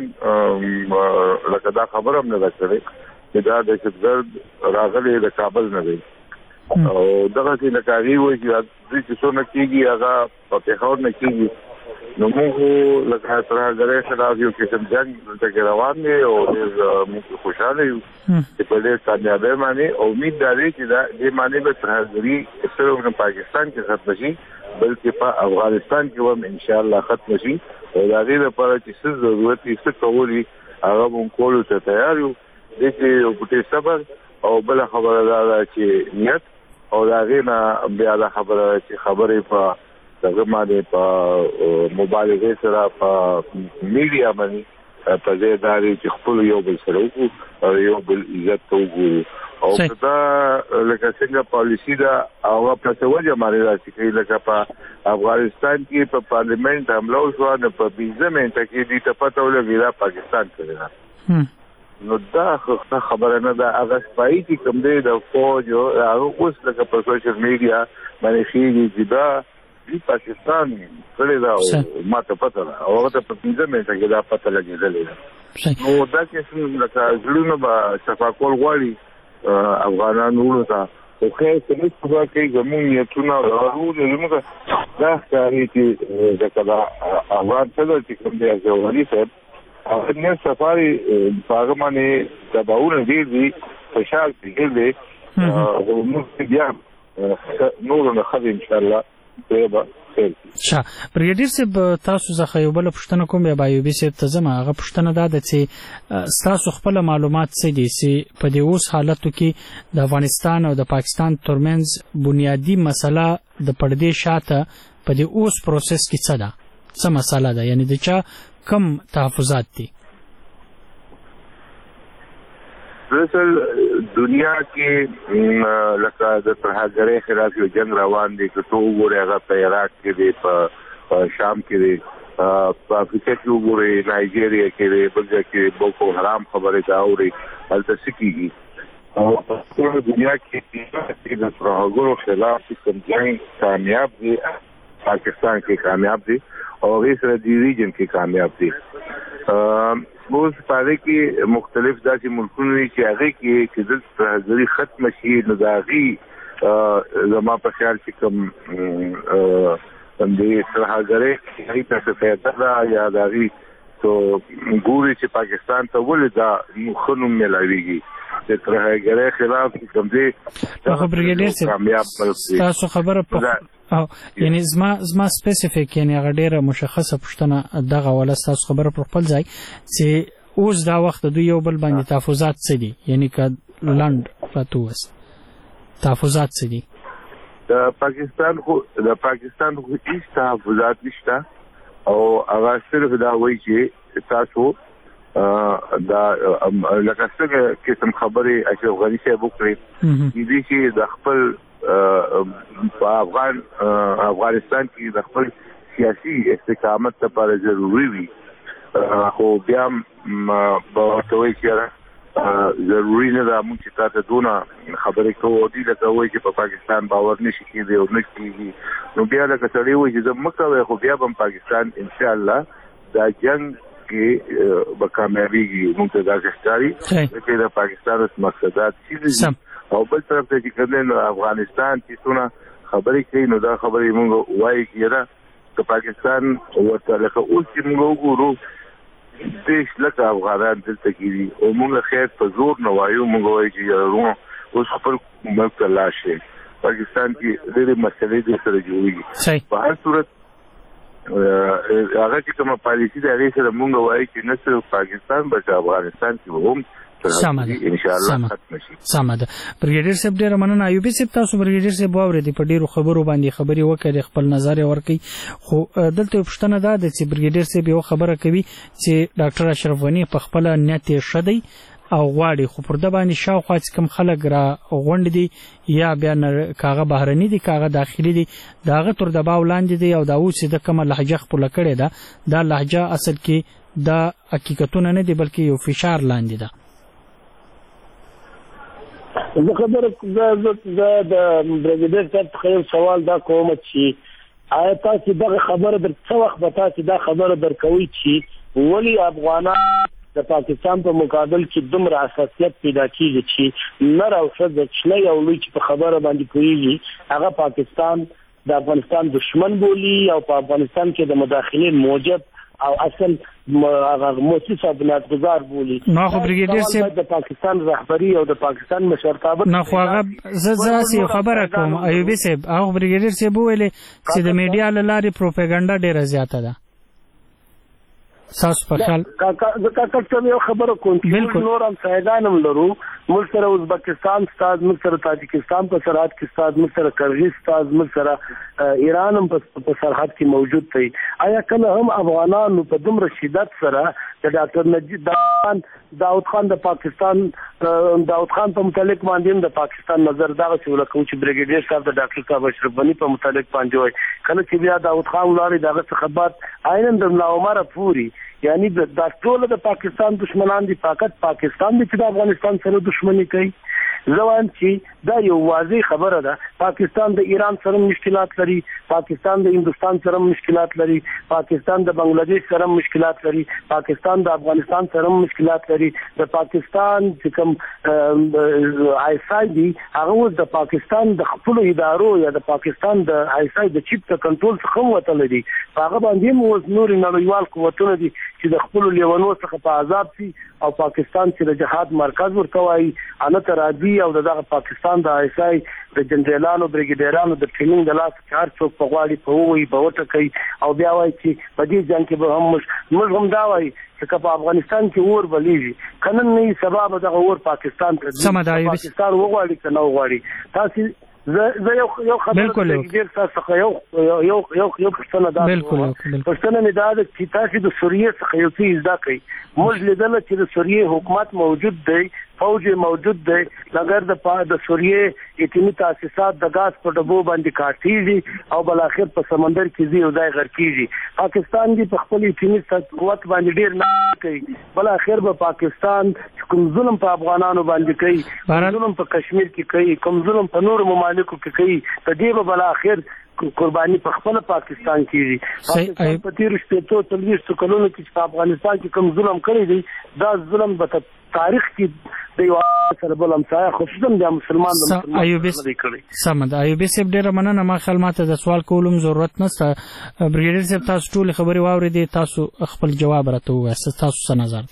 پاکستان لکه دا خبره هم نه راځي چې دا دهشتګرد راغلي د کابل نه دی او دغه چې لکاري وایي چې د څه څه نه کیږي هغه په پېښور نه کیږي. نو موږ لکه ترګری خلاف یو قسم جنگ ته روان دي او موږ خوشاله یو چې په دې کامیابی باندې امید لري چې دا دې باندې به ترګری صرف پاکستان کې ختم شي بلکې په افغانستان کې هم ان شاء الله ختم شي. او دا دې لپاره چې څه ضرورت یې څه کولی هغه موږ کولو ته تیار یو. دې چې یو پټي صبر او بل خبره دا چې نیت او دا غینا بیا دا خبره چې خبرې په دغه باندې په مبالغه سره په میډیا باندې په دې داري چې خپل یو بل سره وکړو او یو بل عزت وګورو او دا لکه څنګه پالیسی دا هغه په توجه باندې راځي چې لکه په افغانستان کې په پارلیمنت حمله وشو نو په بیزه منټه کې دې ته پته ولګی دا پاکستان کې ده. نو دا خبره نه ده. هغه سپایي چې کوم دی د فوج هغه اوس لکه په سوشل میډیا باندې ښیږي چې دا د پاکستان کړی دا او ما ته پته ده او هغه ته په پنځه منټه کې دا پته لګېدلې ده. نو دا چې لکه زړونه به صفا کول غواړي افغانانو ته خو خیر څه نه صفا کوي زموږ نیتونه ضرور زموږ دا ښکاري چې لکه دا افغان څه چې کوم دی ځواني صاحب هغه نه سفاري هغه باندې دباونه ډېر دي فشار ډېر دی او موږ بیا نور نه خو ان شاء الله به خیر شا. بریګیډیر صاحب تاسو څخه یو بل پوښتنه کوم یا ایوبي صاحب ته زما هغه پوښتنه ده چې تاسو خپل معلومات څه دي چې په دې اوس حالتو کې د افغانستان او د پاکستان ترمنځ بنیادی مسله د پردې شاته په دې اوس پروسس کې څه ده؟ څه مسله ده؟ یعنی د چا کم تحفظات دي؟ دراصل دنیا کې لکه د ترهګرۍ خلاف یو جنگ روان دی که ته وګورې هغه په عراق کې دی په شام کې دی په افریقا کې وګورې نایجیریا کې دی بل ځای کې بوکو حرام خبرې دا اوري هلته څه کېږي او په ټوله دنیا کې د ترهګرو خلاف کوم جنګ کامیاب دی پاکستان کې کامیاب دی او هغې سره دې ریجن کې کامیاب دی. اوس په هغې کې مختلف داسې ملکونه دي چې هغې کې چې دلته ترهګري ختمه شي نو د هغې زما په خیال چې کوم د ترهګرۍ هغې ته څه فایده ده یا د هغې تو ګوري چې پاکستان ته ولې دا ښه نوم میلاویږي د ترهګرۍ خلاف کوم دی کامیاب ملک دی. تاسو خبره او یعنی زما زما سپیسیفیک یعنی هغه ډیره مشخصه پوښتنه دغه ولا تاسو خبره پر خپل ځای چې اوس دا وخت دوی یو بل باندې تحفظات څه دي یعنی که لند راتوس تحفظات څه دي؟ د پاکستان خو د پاکستان خو هیڅ تحفظات نشته او هغه صرف دا وایي چې تاسو دا لکه څنګه قسم خبرې اشرف غني صاحب وکړي دي چې د خپل په افغان افغانستان کې د خپل سیاسي استقامت لپاره ضروري وي خو بیا به ورته وایي چې ضروري نه ده موږ چې تا ته دونه خبرې کوو دي لکه وایي چې په پاکستان باور نشي کېدی او نه کېږي نو بیا لکه سړی وایي چې زه مه کوئ خو بیا به پاکستان انشاءالله دا جنګ کې به کامیابیږي موږ ته داسې ښکاري ځکه د پاکستان مقصدات څه دي او بل طرف ته چې کوم نو افغانستان چې څونه خبرې کوي نو دا خبرې موږ وایي کېده که پاکستان ورته لکه اوس چې موږ وګورو دیش لکه افغانان دلته کېدي او موږ خیر په زور نه وایو موږ وایو چې یارونه اوس خپل ملک ته لاړ شي پاکستان کې ډېرې مسلې دې سره جوړېږي په هر صورت هغه چې کومه پالیسي ده هغې سره موږ وایو چې نه صرف پاکستان بلکې افغانستان کې به هم سمه سمه ده. بریګیډیر صاحب ډیره مننه. ایوبي صاحب تاسو بریګیډیر صاحب واورېدې په ډیرو خبرو باندې خبرې وکړې خپل نظر یې ورکړي خو دلته یو پوښتنه ده چې بریګیډیر صاحب یو خبره کوي چې ډاکټر اشرف غني په خپل نیت یې ښه دی او غواړي خو پر ده باندې شاوخوا چې کوم خلک را غونډ دي یا بیا کاغه بهرني دي کاغه داخلي دي د هغه تر دباو لاندې دي او دا اوس د کومه لهجه خپله کړې ده دا لهجه اصل کې دا حقیقتونه نه دي بلکې یو فشار لاندې ده. زه خبره زه د بریګیډیر صاحب څخه یو سوال دا کوم چې آیا تاسو دغه خبره در څه وخت به تاسو دا خبره درکوئ چې ولې افغانان د پاکستان په مقابل کې دومره حساسیت پیدا کېږي چې نر او ښځه کوچنی او لوی چې په خبره باندې پوهېږي هغه پاکستان د افغانستان دشمن بولي او په افغانستان کې د مداخلې موجب او اصل هغه مؤسس او بنیادګذار بولي. نو خو بریګیډیر صاحب د پاکستان رهبری او د پاکستان مشرتابه نو خو هغه زه زه خبره کوم ایوبي صاحب هغه بریګیډیر صاحب ویلي چې د میډیا له لارې پروپاګاندا ډیره زیاته ده. تاسو په خیال د کاکړ یو خبره کوم چې نور هم سایدان هم لرو موږ سره ازبکستان ستاسو موږ سره تاجکستان په سرحد کې ستاسو موږ سره کرغیز ستاسو موږ سره ایران هم په سرحد کې موجود دی. آیا کله هم افغانانو په دومره شدت سره د ډاکټر نجیب داود خان د پاکستان داود خان په متعلق باندې د پاکستان نظر دا چې ولکه چې بریګیډیر صاحب د ډاکټر صاحب اشرف غني په متعلق باندې وای کله چې بیا داود خان ولاري دغه خبرات عینن د ملا عمر پوری یعنی د ټول د پاکستان دشمنان دي فقط پاکستان د افغانستان سره دشمنی کوي. زوان چې دا یو واضح خبره ده پاکستان د ایران سره مشکلات لري پاکستان د هندستان سره مشکلات لري پاکستان د بنگلاديش سره مشکلات لري پاکستان د افغانستان سره مشکلات لري د پاکستان چې کوم آیسای دی هغه د پاکستان د خپل ادارو یا د پاکستان د آیسای د چیپ ته کنټرول څخه وته لري هغه باندې مو نور نړیوال قوتونه دي چې د خپل لیوانو څخه په عذاب سي او پاکستان چې د جهاد مرکز ورته وایي انا ترادي او دغه پاکستان د آیسای د جنرالانو بریګیډیرانو د ټریننګ د لاس چار څوک په غواړي په وایي په وټه کوي او بیا وایي چې په دې ځان کې به هم موږ هم دا وایي چې په افغانستان کې اور بلیږي کنن نه سبب دغه اور پاکستان ته پاکستان وغواړي کنه وغواړي تاسو زه یو یو خبره ډیر تاسو یو یو یو یو پښتنه دا پښتنه نه دا چې تاسو د سوریه څخه یو څه زده کوي موږ لیدل چې د سوریه حکومت موجود دی فوج موجود دی لګر د د سوریه اتمی تاسیسات د غاز په ډبو باندې کاټیږي او بل اخر په سمندر کې زی او ځای غر کیږي پاکستان دی په خپل اتمی قوت باندې ډیر نه کوي بل اخر به پاکستان کوم ظلم په افغانانو باندې کوي ظلم په کشمیر کې کوي کوم ظلم په نور ممالکو کې کوي په دې به بل اخر قرباني په خپل پاکستان کې پاکستان په تیر شپږ تلويست کلونو کې په افغانستان کې کوم ظلم کړی دی دا ظلم په تاریخ کې د یو سره بل امسایه خصوصا د مسلمان د مسلمان ایوب سمد ایوب سیب ډیر مننه ما خپل ماته د سوال کولم ضرورت نشته بریګیډر صاحب تاسو ټول خبري واوریدي تاسو خپل جواب راته وایي تاسو څه نظر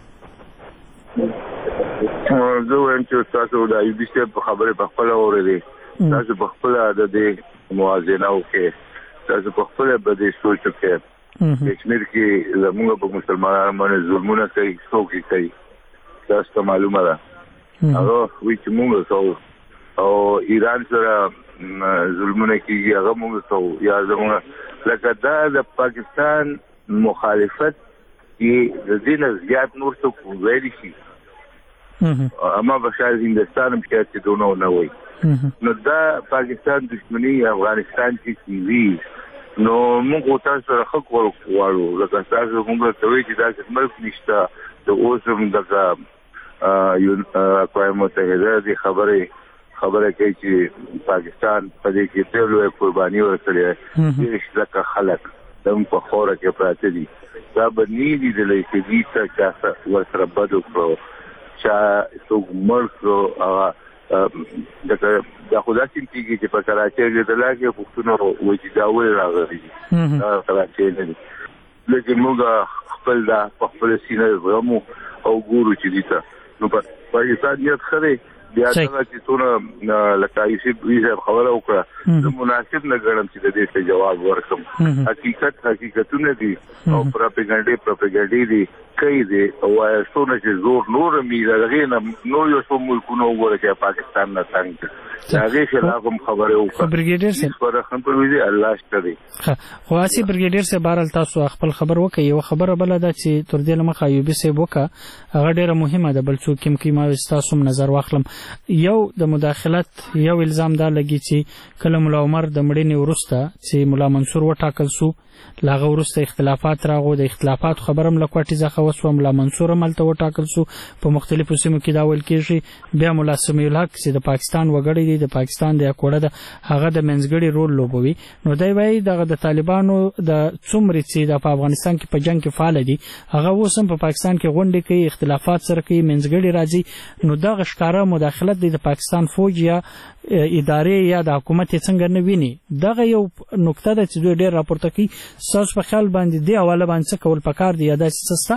زه وایم چې تاسو د ایوب سیب خبره په خپل اوریدي تاسو په خپل د دې موازنه وکړئ تاسو په خپل به دې سوچ وکړئ کشمیر کې زموږ په مسلمانانو باندې ظلمونه کوي څوک کوي تاسو ته معلومه ده هغه وی چې موږ سو او ایران سره ظلمونه کوي هغه موږ سو یا زموږ لکه دا د پاکستان مخالفت کې د دې زیات نور څه ویل شي اما بشار هندستان هم چې دونه نه وایي نو دا پاکستان دښمنی افغانستان کې کیږي نو موږ تاسو سره حق ورکوړو لکه تاسو موږ ته وایي چې دا ملک نشته د اوسم دغه یو اقوام متحده د خبره خبره کوي چې پاکستان په دې کې ډېر لوی قرباني ورکړي چې لکه خلک دم په خوره کې پراته دي دا باندې دي د لې چې دې څه ورسره بد وکړو چې څوک مرګ دغه د خدای سیم کېږي چې په کراچۍ کې د لاګي پښتون او چې دا وې راغلي دا کراچۍ نه دي لکه موږ خپل دا خپل سینه غمو او ګورو چې دي نو په پاکستان یې خره بیا څنګه چې څونه لکایسي ویزه خبره وکړه د مناسب نه ګڼم چې د دې جواب ورکړم حقیقت حقیقتونه دي او پروپاګاندا پروپاګاندا دي کوي دي او څونه چې زور نور میراغې نه نو یو څو ملکونو وګوره چې پاکستان نه څنګه هغه خلاف هم خبره وکړه بریګیډر صاحب پر خپل ویزه الله ستړي خو اسی بریګیډر صاحب بهرال تاسو خپل خبر وکړي یو خبره بل ده چې تر دې لمخه ایوب صاحب وکړه هغه ډیره مهمه ده بل څوک هم کې ما تاسو نظر واخلم یو د مداخلت یو الزام دا لګی چې کله مولا عمر د مړینې ورسته چې مولا منصور وټاکل سو لاغه ورسته اختلافات راغو د اختلافات خبرم لکوټی ځخه وسو مولا منصور ملته وټاکل سو په مختلفو سیمو کې دا ول کېږي بیا مولا سمیع الحق چې د پاکستان وګړي دي د پاکستان د اکوړه د هغه د منځګړي رول لوبوي نو دی وایي دغه د طالبانو د څومره چې د افغانستان کې په جنگ کې فعال دي هغه وسم په پاکستان کې غونډې کوي اختلافات سره کوي منځګړي راځي نو دغه ښکارا مداخلت د پاکستان فوج یا ادارې یا د حکومت څنګه نه ویني دغه یو نقطه ده چې دوی ډېر راپورته کوي ساس په خیال باندې دی حواله باندې کول پکار دی یا داسې سستا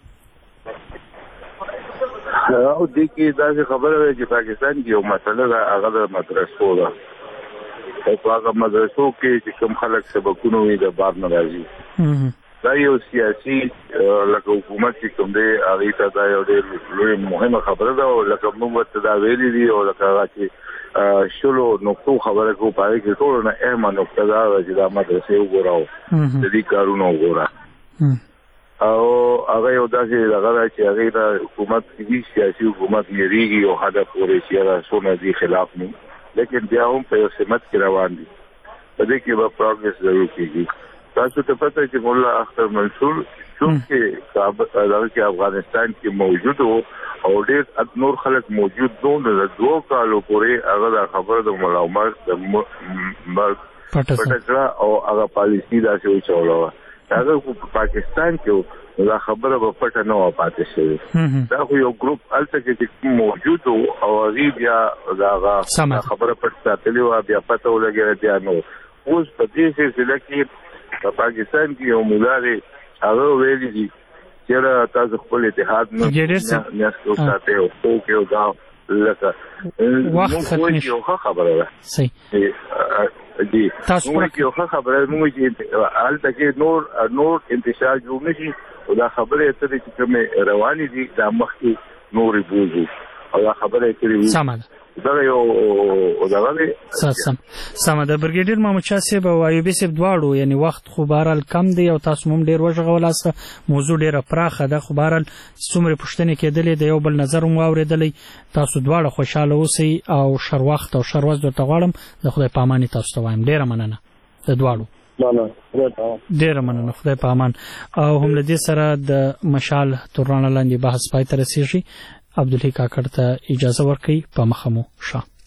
او د کې دا خبره ده چې پاکستان کې یو مسله ده هغه د مدرسو ده په هغه مدرسو کې چې کوم خلک سبقونه وي د بار ناراضي دا یو سیاسي لکه حکومت چې کوم دی هغه ته دا یو ډېر لوی مهمه خبره ده او لکه موږ ته دا ویلي دي او لکه هغه چې شلو نقطو خبره کو پاره کې ټول نه اهمه نقطه دا چې د مدرسې وګوراو د دې کارونو وګورا او هغه یو داسې هغه چې هغه د حکومت کې سیاسي حکومت یریږي او هدف ورې چې هغه سونه دي خلاف نه لیکن بیا هم په سمت کې روان دي په دې کې به پروګرس ضرور کیږي تاسو ته پته چې مولا اختر منصور چې کابل افغانستان کې موجود وو او ډېر نور خلک موجود نو د دوه کالو پورې هغه خبره د مولا عمر د مرګ پټکړه او هغه پالیسی داسې وچوله هغه په پاکستان کې دا خبره په پټه نه و پاتې شوې دا خو یو ګروپ الته کې موجود او هغه بیا دا خبره پټه ساتلې و بیا پته ولګېده بیا نو اوس په دې سلسله کې په پاکستان کې یو مولاري هغه ویلي دي چې تاسو خپل اتحاد نه نه ساتي او څوک یو دا لکه موږ یو خبره ده صحیح دي تاسو یو خبره موږ چې حالت کې نور نور انتشار جوړ نشي او دا خبره ته چې کومه رواني دي دا مخکې نورې بوزو او دا خبره کړې سم ده دا یو دا دی سم سم ده برګیډیر محمد شاه صاحب او ایوب صاحب دواړو یعنی وخت خو بهرال کم دی او تاسو هم ډیر وژغولاسته موضوع ډیره پراخه ده خو بهرال څومره پوښتنې کېدلې د یو بل نظر مو اوریدلې تاسو دواړه خوشاله اوسئ او شر وخت او شر ورځ درته غواړم د خدای په امان تاسو ته وایم ډیره مننه د دواړو ډیره مننه خدای په امان او هم له دې سره د مشال تورانه لاندې بحث پای ته رسیږي عبدالحی کاکړ ته اجازه ورکړئ په مخه مو شه